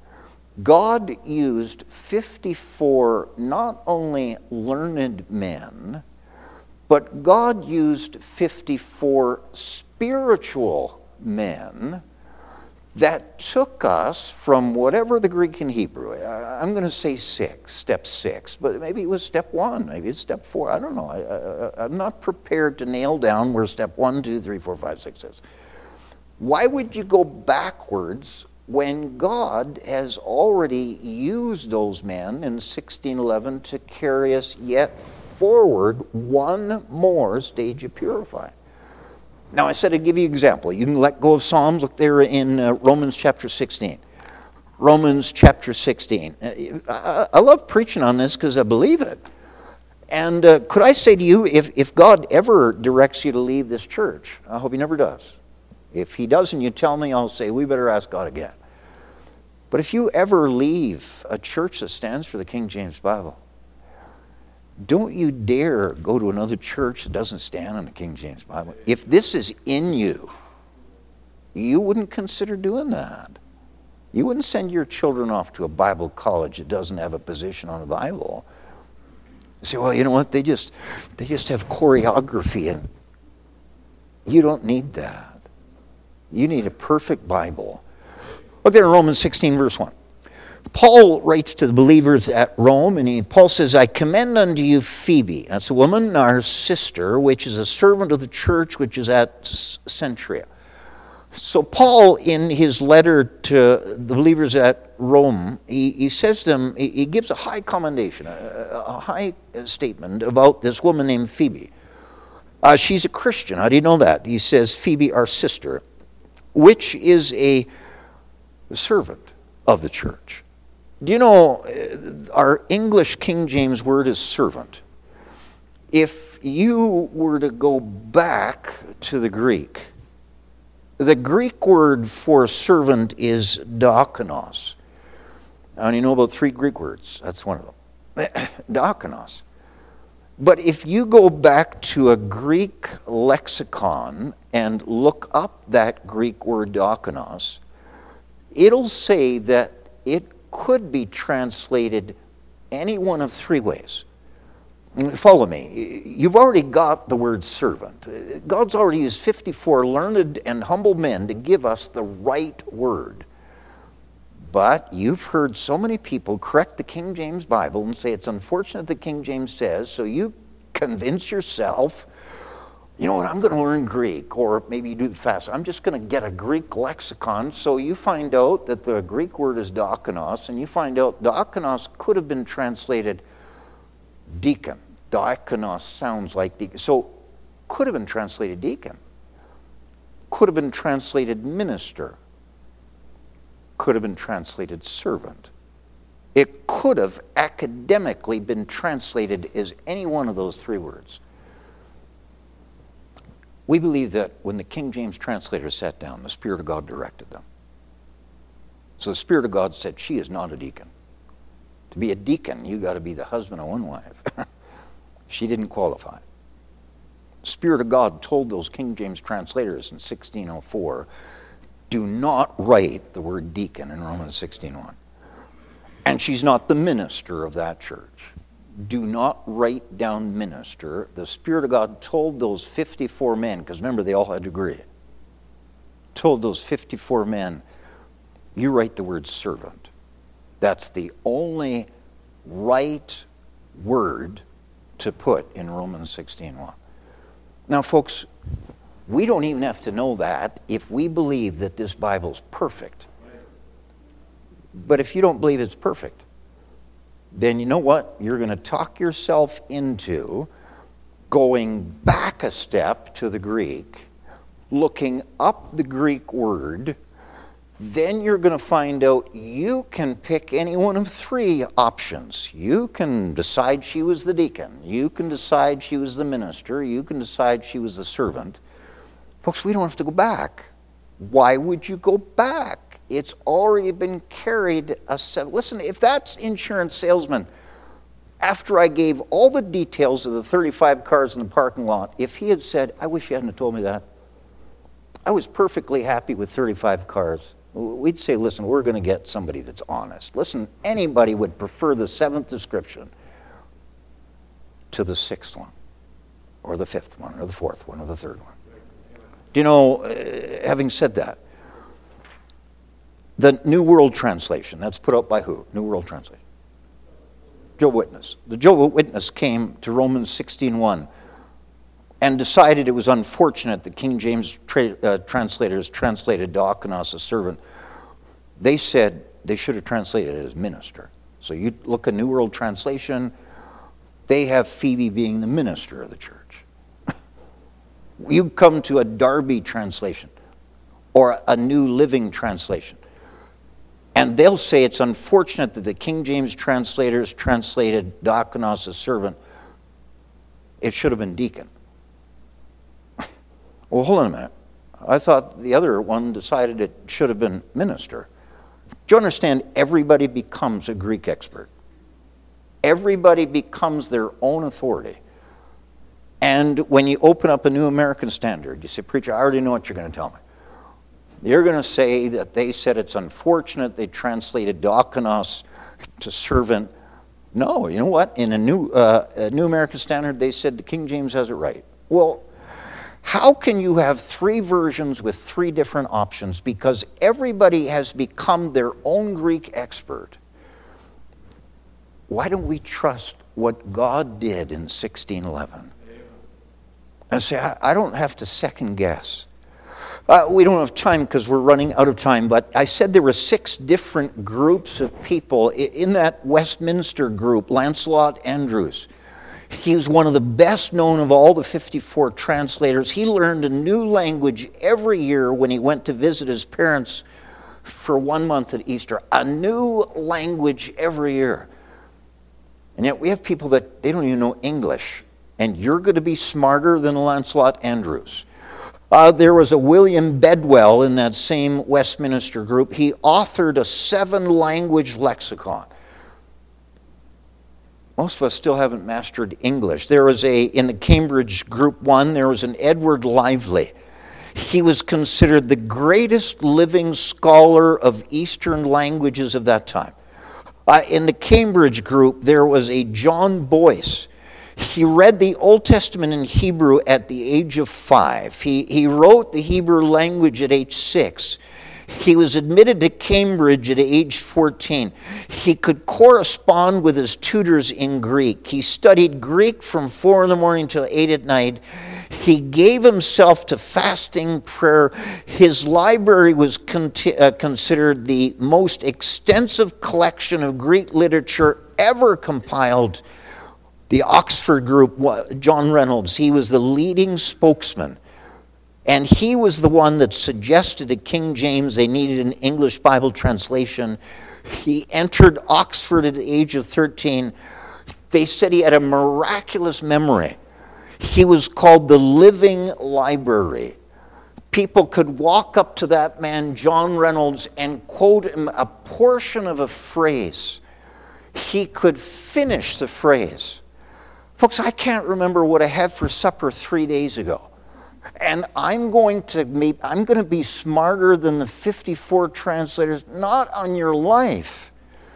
God used fifty-four not only learned men, but God used fifty-four spiritual men that took us from whatever the Greek and Hebrew. I'm going to say six, step six, but maybe it was step one, maybe it's step four. I don't know. I, I, I'm not prepared to nail down where step one, two, three, four, five, six is. Why would you go backwards when God has already used those men in sixteen eleven to carry us yet forward one more stage of purifying? Now, I said I'd give you an example. You can let go of Psalms. Look there in uh, Romans chapter sixteen. Romans chapter sixteen. I, I love preaching on this because I believe it. And uh, could I say to you, if, if God ever directs you to leave this church, I hope he never does. If he doesn't, you tell me, I'll say, we better ask God again. But if you ever leave a church that stands for the King James Bible, don't you dare go to another church that doesn't stand on the King James Bible. If this is in you, you wouldn't consider doing that. You wouldn't send your children off to a Bible college that doesn't have a position on the Bible. You say, well, you know what, they just they just have choreography, and you don't need that. You need a perfect Bible. Look there in Romans sixteen, verse one. Paul writes to the believers at Rome, and he, Paul says, I commend unto you Phoebe, that's a woman, our sister, which is a servant of the church which is at Cenchrea. So Paul, in his letter to the believers at Rome, he, he says to them, he, he gives a high commendation, a, a high statement about this woman named Phoebe. Uh, she's a Christian. How do you know that? He says, Phoebe, our sister, which is a servant of the church. Do you know, our English King James word is servant. If you were to go back to the Greek, the Greek word for servant is diakonos. And you know about three Greek words. That's one of them. Diakonos. But if you go back to a Greek lexicon and look up that Greek word diakonos, it'll say that it could be translated any one of three ways. Follow me. You've already got the word servant. God's already used fifty-four learned and humble men to give us the right word. But you've heard so many people correct the King James Bible and say it's unfortunate the King James says, so you convince yourself, you know what, I'm going to learn Greek, or maybe you do it fast. I'm just going to get a Greek lexicon. So you find out that the Greek word is diakonos, and you find out diakonos could have been translated deacon. Diakonos sounds like deacon. So could have been translated deacon. Could have been translated minister. Could have been translated servant. It could have academically been translated as any one of those three words. We believe that when the King James translators sat down, the Spirit of God directed them. So the Spirit of God said, she is not a deacon. To be a deacon, you got to be the husband of one wife. She didn't qualify. The Spirit of God told those King James translators in sixteen oh four, do not write the word deacon in Romans sixteen one. And she's not the minister of that church. Do not write down minister. The Spirit of God told those fifty-four men, because remember they all had to agree, told those fifty-four men, you write the word servant. That's the only right word to put in Romans sixteen one. Now folks, we don't even have to know that if we believe that this Bible's perfect. But if you don't believe it's perfect, then you know what? You're going to talk yourself into going back a step to the Greek, looking up the Greek word. Then you're going to find out you can pick any one of three options. You can decide she was the deacon. You can decide she was the minister. You can decide she was the servant. Folks, we don't have to go back. Why would you go back? It's already been carried a seven. Listen, if that's insurance salesman, after I gave all the details of the thirty-five cars in the parking lot, if he had said, I wish you hadn't told me that. I was perfectly happy with thirty-five cars. We'd say, listen, we're going to get somebody that's honest. Listen, anybody would prefer the seventh description to the sixth one, or the fifth one, or the fourth one, or the third one. Do you know, uh, having said that, the New World Translation, that's put out by who? New World Translation. Jehovah's Witness. The Jehovah's Witness came to Romans sixteen one and decided it was unfortunate that King James tra- uh, translators translated diakonos as servant. They said they should have translated it as minister. So you look at New World Translation, they have Phoebe being the minister of the church. You come to a Darby translation or a New Living Translation, and they'll say it's unfortunate that the King James translators translated diakonos as servant. It should have been deacon. Well, hold on a minute. I thought the other one decided it should have been minister. Do you understand? Everybody becomes a Greek expert. Everybody becomes their own authority. And when you open up a New American Standard, you say, preacher, I already know what you're going to tell me. You're going to say that they said it's unfortunate they translated diakonos to servant. No, you know what? In a New, uh, a New American Standard, they said the King James has it right. Well, how can you have three versions with three different options? Because everybody has become their own Greek expert. Why don't we trust what God did in sixteen eleven? And say, I, I don't have to second guess. Uh, we don't have time because we're running out of time, but I said there were six different groups of people in that Westminster group. Lancelot Andrewes, he was one of the best known of all the fifty-four translators. He learned a new language every year when he went to visit his parents for one month at Easter. A new language every year. And yet we have people that they don't even know English. And you're going to be smarter than Lancelot Andrewes. Uh, there was a William Bedwell in that same Westminster group. He authored a seven-language lexicon. Most of us still haven't mastered English. There was a, in the Cambridge Group One, there was an Edward Lively. He was considered the greatest living scholar of Eastern languages of that time. Uh, in the Cambridge Group, there was a John Boyce. He read the Old Testament in Hebrew at the age of five. He, he wrote the Hebrew language at age six. He was admitted to Cambridge at age fourteen. He could correspond with his tutors in Greek. He studied Greek from four in the morning till eight at night. He gave himself to fasting, prayer. His library was con- uh, considered the most extensive collection of Greek literature ever compiled. The Oxford Group, John Reynolds, he was the leading spokesman. And he was the one that suggested to King James they needed an English Bible translation. He entered Oxford at the age of thirteen. They said he had a miraculous memory. He was called the Living Library. People could walk up to that man, John Reynolds, and quote him a portion of a phrase. He could finish the phrase. Folks, I can't remember what I had for supper three days ago. And I'm going to be, I'm going to be smarter than the fifty-four translators, not on your life.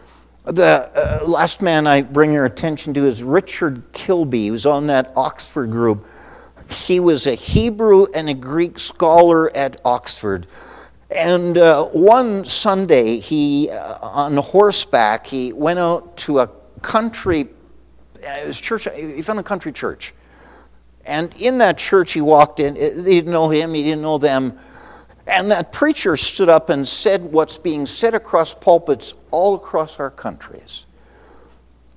The uh, last man I bring your attention to is Richard Kilby. He was on that Oxford group. He was a Hebrew and a Greek scholar at Oxford. And uh, one Sunday, he, uh, on horseback, he went out to a country It was church. He found a country church. And in that church he walked in. They didn't know him. He didn't know them. And that preacher stood up and said what's being said across pulpits all across our countries.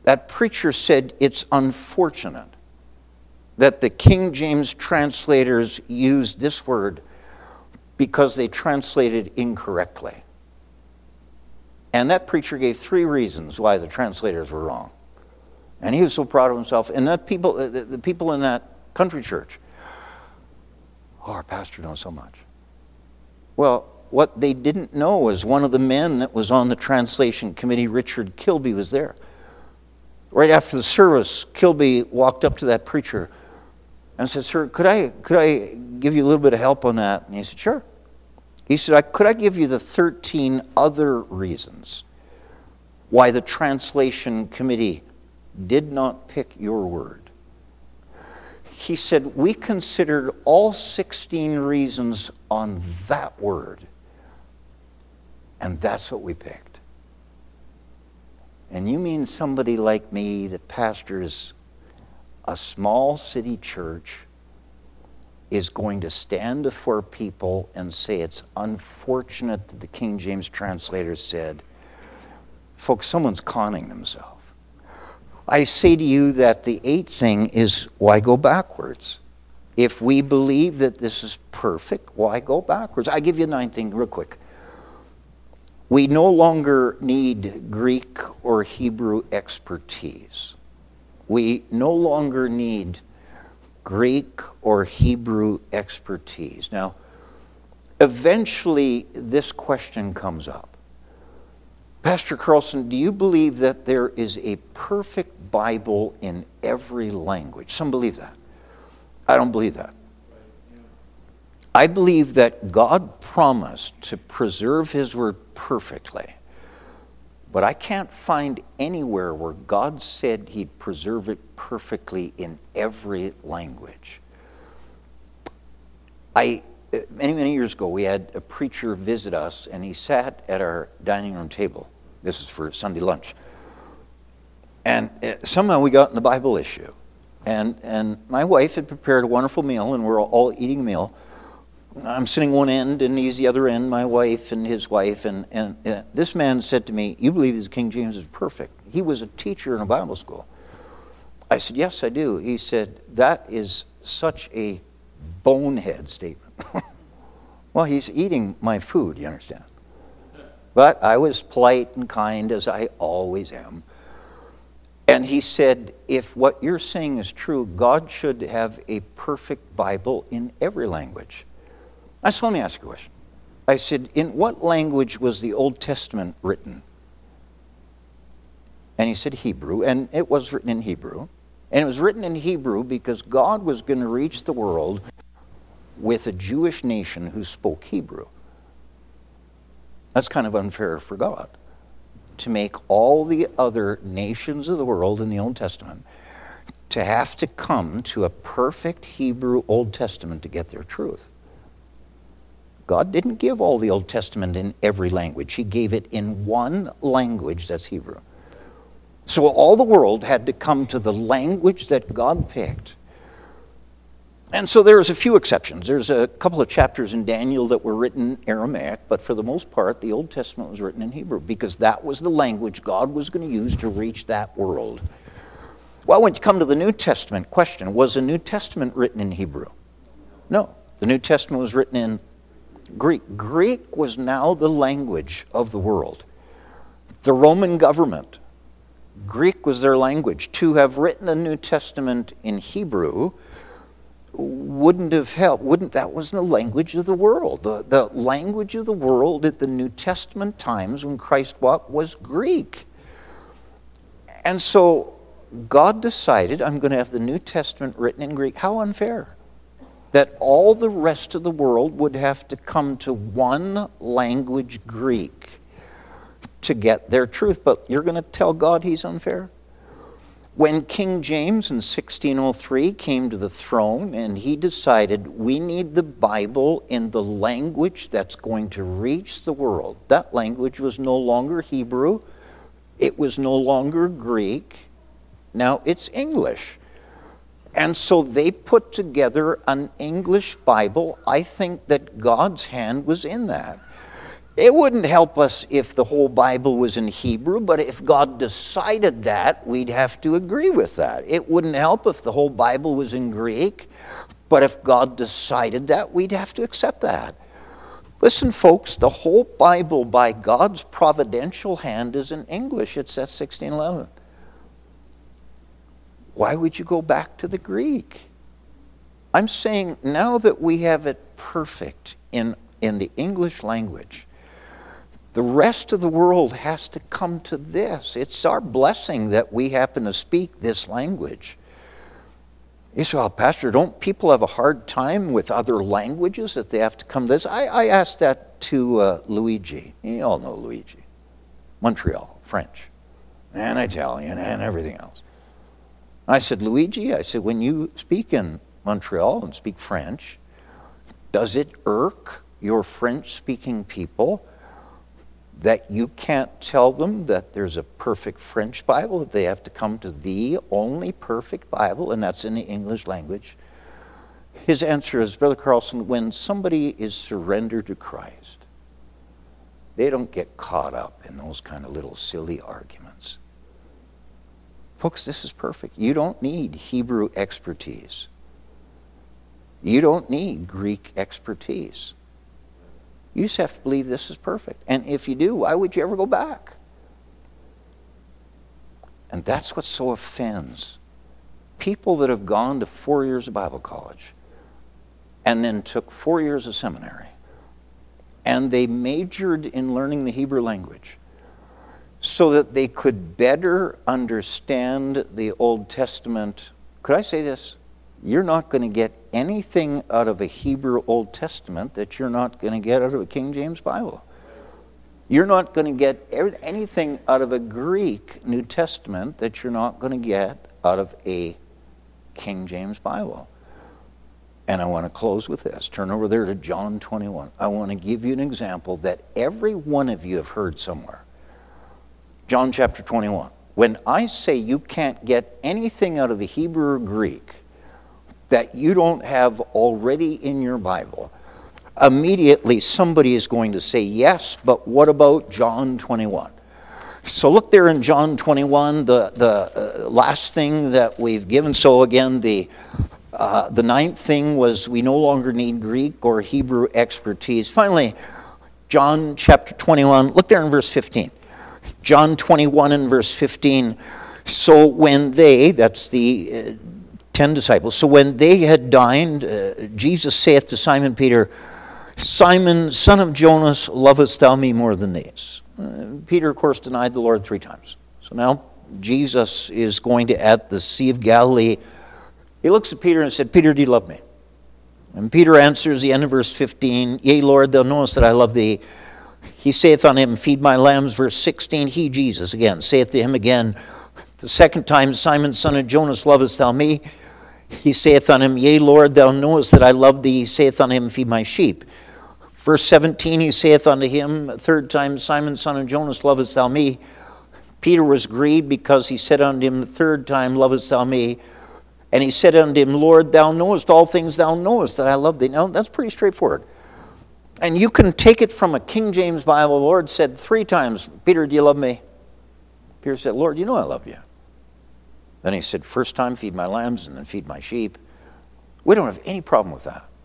That preacher said it's unfortunate that the King James translators used this word because they translated incorrectly. And that preacher gave three reasons why the translators were wrong. And he was so proud of himself. And that people, the, the people in that country church, oh, our pastor knows so much. Well, what they didn't know was one of the men that was on the translation committee, Richard Kilby, was there. Right after the service, Kilby walked up to that preacher and said, "Sir, could I could I give you a little bit of help on that?" And he said, "Sure." He said, I, "Could I give you the thirteen other reasons why the translation committee did not pick your word?" He said, "We considered all sixteen reasons on that word, and that's what we picked." And you mean somebody like me that pastors a small city church is going to stand before people and say it's unfortunate that the King James translators said, folks, someone's conning themselves. I say to you that the eighth thing is, why go backwards? If we believe that this is perfect, why go backwards? I give you a ninth thing real quick. We no longer need Greek or Hebrew expertise. We no longer need Greek or Hebrew expertise. Now, eventually this question comes up. Pastor Carlson, do you believe that there is a perfect Bible in every language? Some believe that. I don't believe that. I believe that God promised to preserve His Word perfectly. But I can't find anywhere where God said He'd preserve it perfectly in every language. I, many, many years ago, we had a preacher visit us, and he sat at our dining room table. This is for Sunday lunch. And somehow we got in the Bible issue. And, and my wife had prepared a wonderful meal, and we're all eating a meal. I'm sitting one end, and he's the other end, my wife and his wife. And, and uh, this man said to me, "You believe that King James is perfect?" He was a teacher in a Bible school. I said, "Yes, I do." He said, "That is such a bonehead statement." Well, he's eating my food, you understand. But I was polite and kind, as I always am. And he said, if what you're saying is true, God should have a perfect Bible in every language. I said, let me ask you a question. I said, in what language was the Old Testament written? And he said Hebrew, and it was written in Hebrew. And it was written in Hebrew because God was going to reach the world with a Jewish nation who spoke Hebrew. That's kind of unfair for God, to make all the other nations of the world in the Old Testament to have to come to a perfect Hebrew Old Testament to get their truth. God didn't give all the Old Testament in every language. He gave it in one language, that's Hebrew. So all the world had to come to the language that God picked. And so there's a few exceptions. There's a couple of chapters in Daniel that were written in Aramaic, but for the most part, the Old Testament was written in Hebrew because that was the language God was going to use to reach that world. Well, when you come to the New Testament, question, was the New Testament written in Hebrew? No. The New Testament was written in Greek. Greek was now the language of the world. The Roman government, Greek was their language. To have written the New Testament in Hebrew wouldn't have helped. Wouldn't that wasn't the language of the world. The, the language of the world at the New Testament times when Christ walked was Greek. And so God decided, I'm going to have the New Testament written in Greek. How unfair that all the rest of the world would have to come to one language, Greek, to get their truth. But you're going to tell God He's unfair? When King James in sixteen oh three came to the throne and he decided we need the Bible in the language that's going to reach the world. That language was no longer Hebrew. It was no longer Greek. Now it's English. And so they put together an English Bible. I think that God's hand was in that. It wouldn't help us if the whole Bible was in Hebrew, but if God decided that, we'd have to agree with that. It wouldn't help if the whole Bible was in Greek, but if God decided that, we'd have to accept that. Listen, folks, the whole Bible by God's providential hand is in English. It's at sixteen eleven. Why would you go back to the Greek? I'm saying now that we have it perfect in, in the English language, the rest of the world has to come to this. It's our blessing that we happen to speak this language. You say, well, Pastor, don't people have a hard time with other languages that they have to come to this? I, I asked that to uh, Luigi. You all know Luigi. Montreal, French, and Italian, and everything else. I said, Luigi, I said, when you speak in Montreal and speak French, does it irk your French-speaking people that you can't tell them that there's a perfect French Bible, that they have to come to the only perfect Bible, and that's in the English language? His answer is, Brother Carlson, when somebody is surrendered to Christ, they don't get caught up in those kind of little silly arguments. Folks, this is perfect. You don't need Hebrew expertise. You don't need Greek expertise. You just have to believe this is perfect. And if you do, why would you ever go back? And that's what so offends people that have gone to four years of Bible college and then took four years of seminary, and they majored in learning the Hebrew language so that they could better understand the Old Testament. Could I say this? You're not going to get anything out of a Hebrew Old Testament that you're not going to get out of a King James Bible. You're not going to get anything out of a Greek New Testament that you're not going to get out of a King James Bible. And I want to close with this. Turn over there to John twenty-one. I want to give you an example that every one of you have heard somewhere. John chapter twenty-one. When I say you can't get anything out of the Hebrew or Greek that you don't have already in your Bible, immediately somebody is going to say, yes, but what about John twenty-one? So look there in John twenty-one, the, the uh, last thing that we've given. So again, the, uh, the ninth thing was we no longer need Greek or Hebrew expertise. Finally, John chapter twenty-one, look there in verse fifteen. John twenty-one and verse fifteen. So when they, that's the uh, ten disciples, so when they had dined, uh, Jesus saith to Simon Peter, Simon, son of Jonas, lovest thou me more than these? Uh, Peter, of course, denied the Lord three times. So now Jesus is going to, at the Sea of Galilee, he looks at Peter and said, Peter, do you love me? And Peter answers, the end of verse fifteen, Yea, Lord, thou knowest that I love thee. He saith unto him, Feed my lambs. Verse sixteen, he, Jesus, again, saith to him again, the second time, Simon, son of Jonas, lovest thou me? He saith unto him, Yea, Lord, thou knowest that I love thee. He saith unto him, Feed my sheep. Verse seventeen, he saith unto him, third time, Simon, son of Jonas, lovest thou me? Peter was grieved because he said unto him the third time, Lovest thou me? And he said unto him, Lord, thou knowest all things, thou knowest that I love thee. Now, that's pretty straightforward. And you can take it from a King James Bible. The Lord said three times, Peter, do you love me? Peter said, Lord, you know I love you. Then he said, first time, feed my lambs, and then feed my sheep. We don't have any problem with that.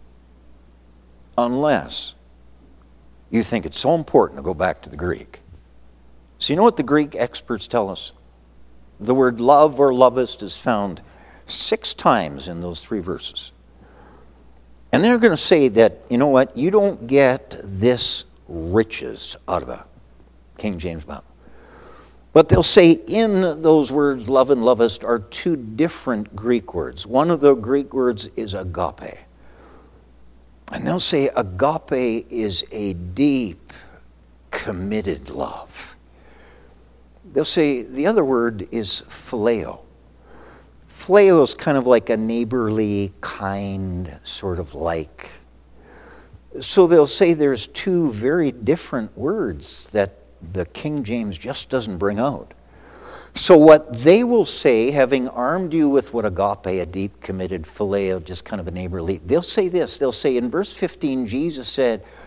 Unless you think it's so important to go back to the Greek. So you know what the Greek experts tell us? The word love or lovest is found six times in those three verses. And they're going to say that, you know what, you don't get this riches out of a King James Bible. But they'll say in those words, love and lovest, are two different Greek words. One of the Greek words is agape. And they'll say agape is a deep, committed love. They'll say the other word is phileo. Phileo is kind of like a neighborly, kind, sort of like. So they'll say there's two very different words that the King James just doesn't bring out. So what they will say, having armed you with what agape, a deep, committed, phileo, just kind of a neighborly, they'll say this. They'll say in verse fifteen, Jesus said,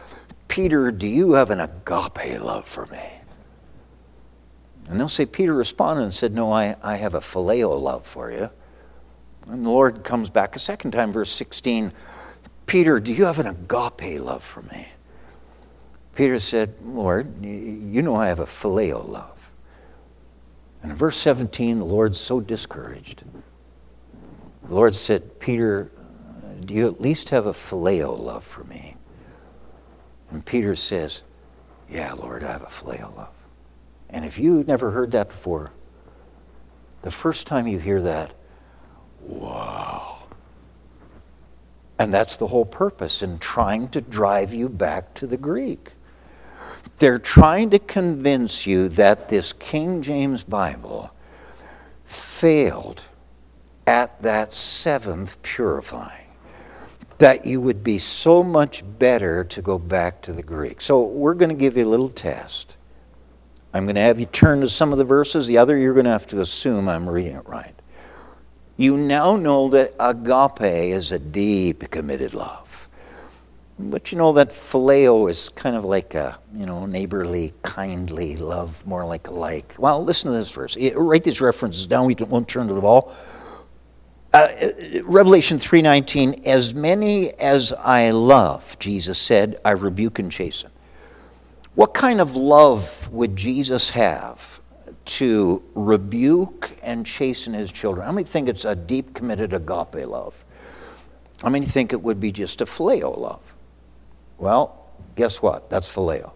Peter, do you have an agape love for me? And they'll say, Peter responded and said, no, I, I have a phileo love for you. And the Lord comes back a second time, verse sixteen, Peter, do you have an agape love for me? Peter said, Lord, you know I have a phileo love. And in verse seventeen, the Lord's so discouraged. The Lord said, Peter, do you at least have a phileo love for me? And Peter says, yeah, Lord, I have a phileo love. And if you've never heard that before, the first time you hear that, wow. And that's the whole purpose in trying to drive you back to the Greek. They're trying to convince you that this King James Bible failed at that seventh purifying, that you would be so much better to go back to the Greek. So we're going to give you a little test. I'm going to have you turn to some of the verses. The other, you're going to have to assume I'm reading it right. You now know that agape is a deep, committed love. But you know that phileo is kind of like a, you know, neighborly, kindly love, more like a like. Well, listen to this verse. Write these references down. We won't turn to the wall. Uh, Revelation three nineteen, as many as I love, Jesus said, I rebuke and chasten. What kind of love would Jesus have to rebuke and chasten his children? How many think it's a deep, committed agape love? How many think it would be just a phileo love? Well, guess what? That's phileo.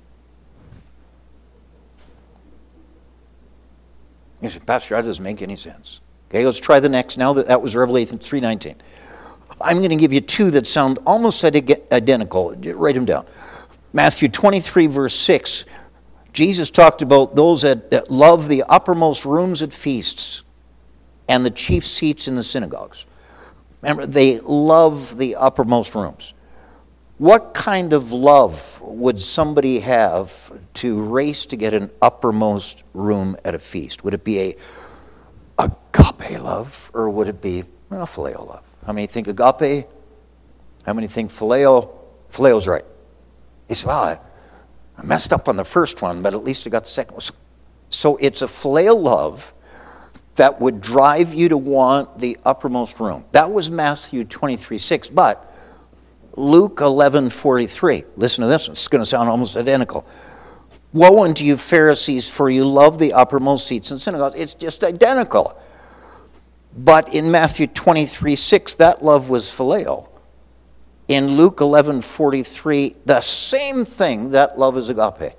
You say, Pastor, that doesn't make any sense. Okay, let's try the next now. That, that was Revelation three nineteen. I'm going to give you two that sound almost identical. Write them down. Matthew twenty-three, verse six, Jesus talked about those that, that love the uppermost rooms at feasts and the chief seats in the synagogues. Remember, they love the uppermost rooms. What kind of love would somebody have to race to get an uppermost room at a feast? Would it be a agape love, or would it be well, phileo love? How many think agape? How many think phileo? Phileo's right. He said, well, I, I messed up on the first one, but at least I got the second one. So, so it's a phileo love that would drive you to want the uppermost room. That was Matthew twenty-three six, but Luke eleven forty-three. Listen to this one. It's going to sound almost identical. Woe unto you, Pharisees, for you love the uppermost seats in synagogues. It's just identical. But in Matthew twenty-three six, that love was phileo. In Luke eleven forty-three, the same thing, that love is agape.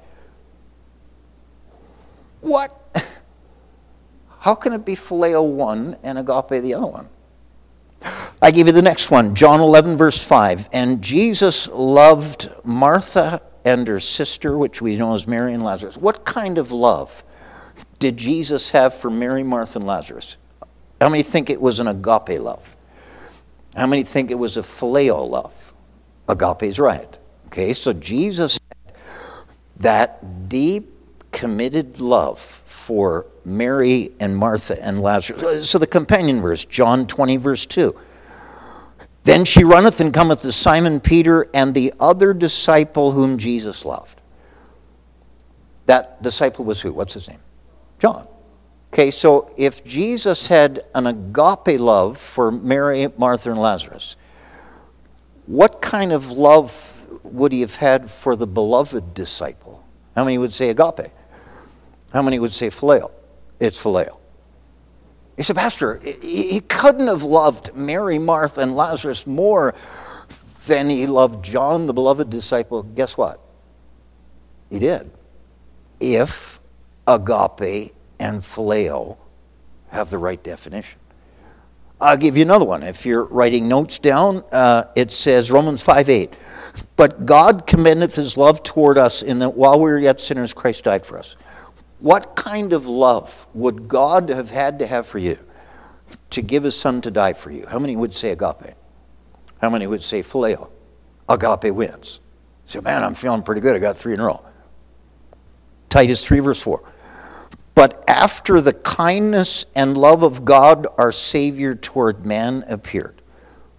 What? How can it be phileo one and agape the other one? I give you the next one, John eleven, verse five. And Jesus loved Martha and her sister, which we know as Mary and Lazarus. What kind of love did Jesus have for Mary, Martha, and Lazarus? How many think it was an agape love? How many think it was a phileo love? Agape is right. Okay, so Jesus had that deep, committed love for Mary and Martha and Lazarus. So the companion verse, John twenty, verse two. Then she runneth and cometh to Simon Peter and the other disciple whom Jesus loved. That disciple was who? What's his name? John. Okay, so if Jesus had an agape love for Mary, Martha, and Lazarus, what kind of love would he have had for the beloved disciple? How many would say agape? How many would say phileo? It's phileo. He said, Pastor, he couldn't have loved Mary, Martha, and Lazarus more than he loved John, the beloved disciple. Guess what? He did. If agape and phileo have the right definition. I'll give you another one. If you're writing notes down, uh, it says Romans five eight. But God commendeth his love toward us in that while we were yet sinners, Christ died for us. What kind of love would God have had to have for you to give his son to die for you? How many would say agape? How many would say phileo? Agape wins. So, man, I'm feeling pretty good. I got three in a row. Titus three, verse four. But after the kindness and love of God, our Savior toward man appeared.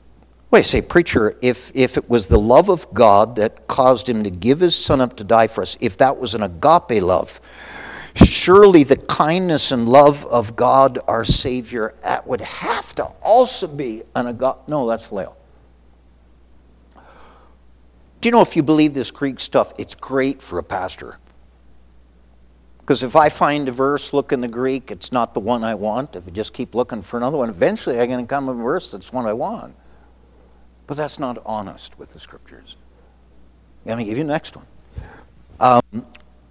Wait, say, preacher, if, if it was the love of God that caused him to give his son up to die for us, if that was an agape love, surely the kindness and love of God, our Savior, that would have to also be an agape. No, that's phileo. Do you know, if you believe this Greek stuff, it's great for a pastor. Because if I find a verse, look in the Greek, it's not the one I want. If I just keep looking for another one, eventually I'm going to come to a verse that's one I want. But that's not honest with the Scriptures. Let me give you the next one. Um,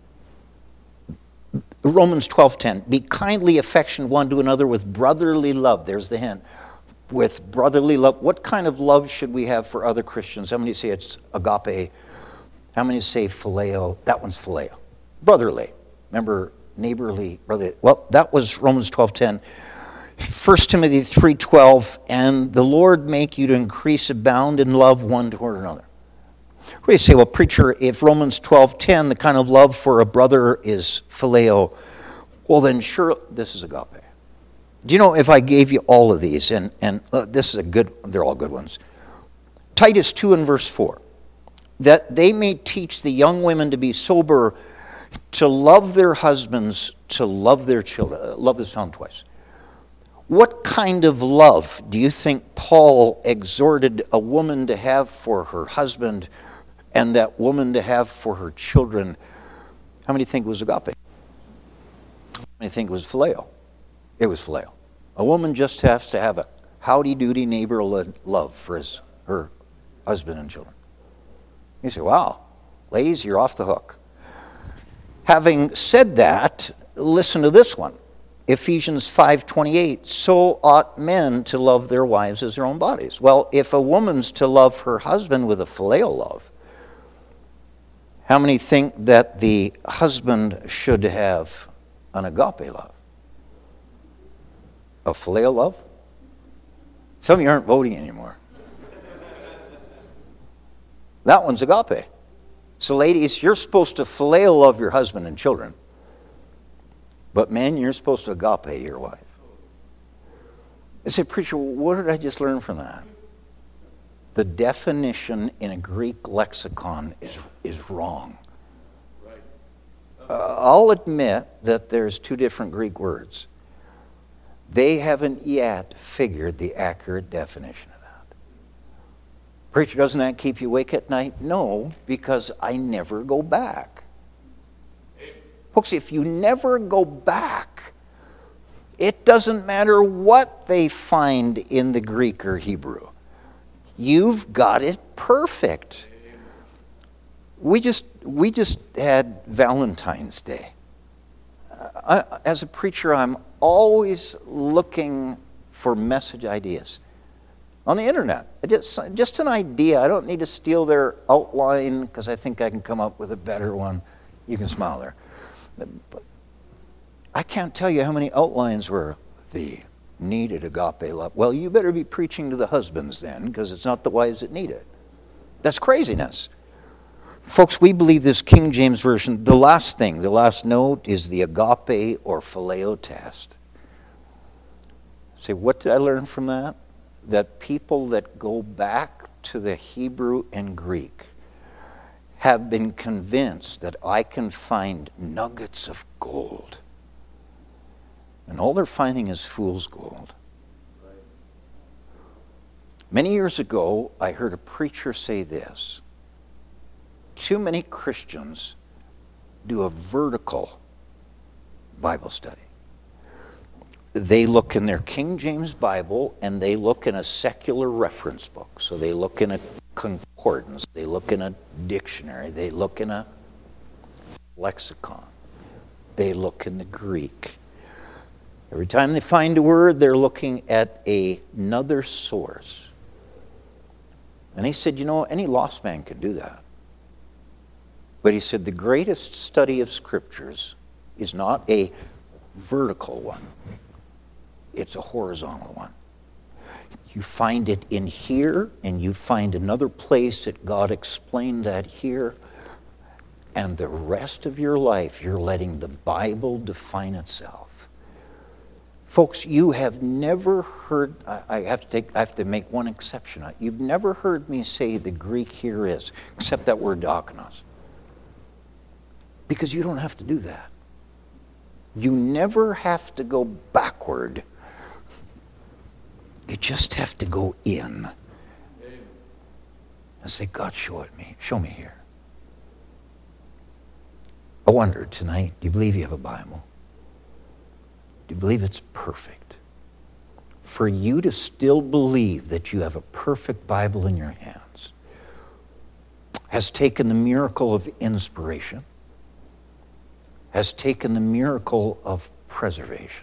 Romans twelve ten. Be kindly affectionate one to another with brotherly love. There's the hint. With brotherly love. What kind of love should we have for other Christians? How many say it's agape? How many say phileo? That one's phileo. Brotherly. Remember, neighborly, brotherly. Well, that was Romans twelve ten. First Timothy three twelve, and the Lord make you to increase, abound in love one toward another. What do you say? Well, preacher, if Romans twelve ten, the kind of love for a brother is phileo, well then sure, this is agape. Do you know, if I gave you all of these, and, and uh, this is a good, they're all good ones. Titus two and verse four, that they may teach the young women to be sober, to love their husbands, to love their children. Uh, love is found twice. What kind of love do you think Paul exhorted a woman to have for her husband and that woman to have for her children? How many think it was agape? How many think it was phileo? It was phileo. A woman just has to have a howdy-doody neighborly love for his, her husband and children. You say, wow, ladies, you're off the hook. Having said that, listen to this one. Ephesians five twenty-eight, so ought men to love their wives as their own bodies. Well, if a woman's to love her husband with a phileo love, how many think that the husband should have an agape love? A phileo love? Some of you aren't voting anymore. That one's agape. So ladies, you're supposed to phileo love your husband and children. But men, you're supposed to agape your wife. I say, preacher, what did I just learn from that? The definition in a Greek lexicon is, is wrong. Uh, I'll admit that there's two different Greek words. They haven't yet figured the accurate definition of that. Preacher, doesn't that keep you awake at night? No, because I never go back. Folks, if you never go back, it doesn't matter what they find in the Greek or Hebrew. You've got it perfect. We just we just had Valentine's Day. I, as a preacher, I'm always looking for message ideas on the internet. Just, just an idea. I don't need to steal their outline because I think I can come up with a better one. You can smile there. But I can't tell you how many outlines were the needed agape love. Well, you better be preaching to the husbands then, because it's not the wives that need it. That's craziness. Folks, we believe this King James Version, the last thing, the last note is the agape or phileo test. Say, what did I learn from that? That people that go back to the Hebrew and Greek have been convinced that I can find nuggets of gold. And all they're finding is fool's gold. Many years ago, I heard a preacher say this. Too many Christians do a vertical Bible study. They look in their King James Bible and they look in a secular reference book. So they look in a concordance, they look in a dictionary, they look in a lexicon, they look in the Greek. Every time they find a word, they're looking at a, another source. And he said, you know, any lost man could do that. But he said the greatest study of scriptures is not a vertical one. It's a horizontal one. You find it in here, and you find another place that God explained that here, and the rest of your life you're letting the Bible define itself. Folks, you have never heard, I have to take, I have to make one exception. You've never heard me say the Greek here is, except that word diakonos. Because you don't have to do that. You never have to go backward. You just have to go in. And say, God, show it me. Show me here. I wonder tonight, do you believe you have a Bible? Do you believe it's perfect? For you to still believe that you have a perfect Bible in your hands has taken the miracle of inspiration, has taken the miracle of preservation.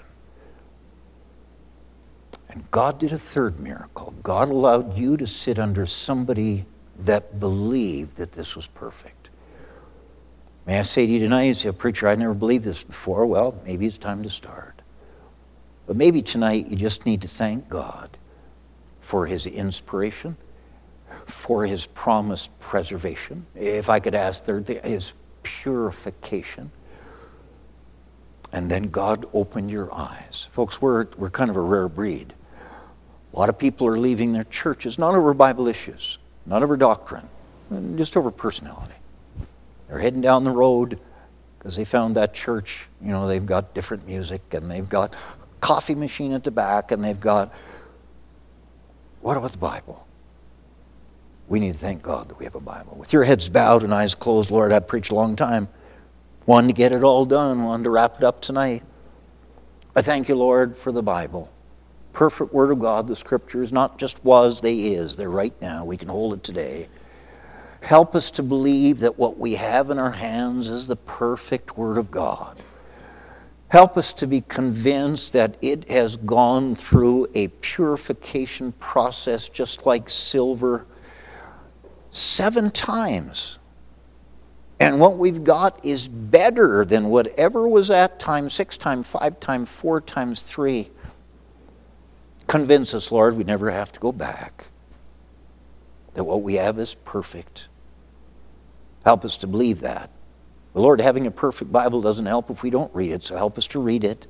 And God did a third miracle. God allowed you to sit under somebody that believed that this was perfect. May I say to you tonight, you say, preacher, I never believed this before. Well, maybe it's time to start. But maybe tonight you just need to thank God for his inspiration, for his promised preservation. If I could ask third thing, his purification. And then God opened your eyes. Folks, we're, we're kind of a rare breed. A lot of people are leaving their churches, not over Bible issues, not over doctrine, just over personality. They're heading down the road because they found that church, you know, they've got different music and they've got a coffee machine at the back and they've got, what about the Bible? We need to thank God that we have a Bible. With your heads bowed and eyes closed, Lord, I've preached a long time. Wanted to get it all done, wanted to wrap it up tonight. I thank you, Lord, for the Bible. Perfect Word of God, the Scriptures, not just was, they is. They're right now. We can hold it today. Help us to believe that what we have in our hands is the perfect Word of God. Help us to be convinced that it has gone through a purification process just like silver seven times. And what we've got is better than whatever was at times six, times five, times four, times three. Convince us, Lord, we never have to go back. That what we have is perfect. Help us to believe that. The Lord, having a perfect Bible doesn't help if we don't read it, so help us to read it.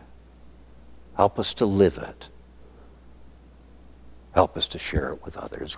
Help us to live it. Help us to share it with others.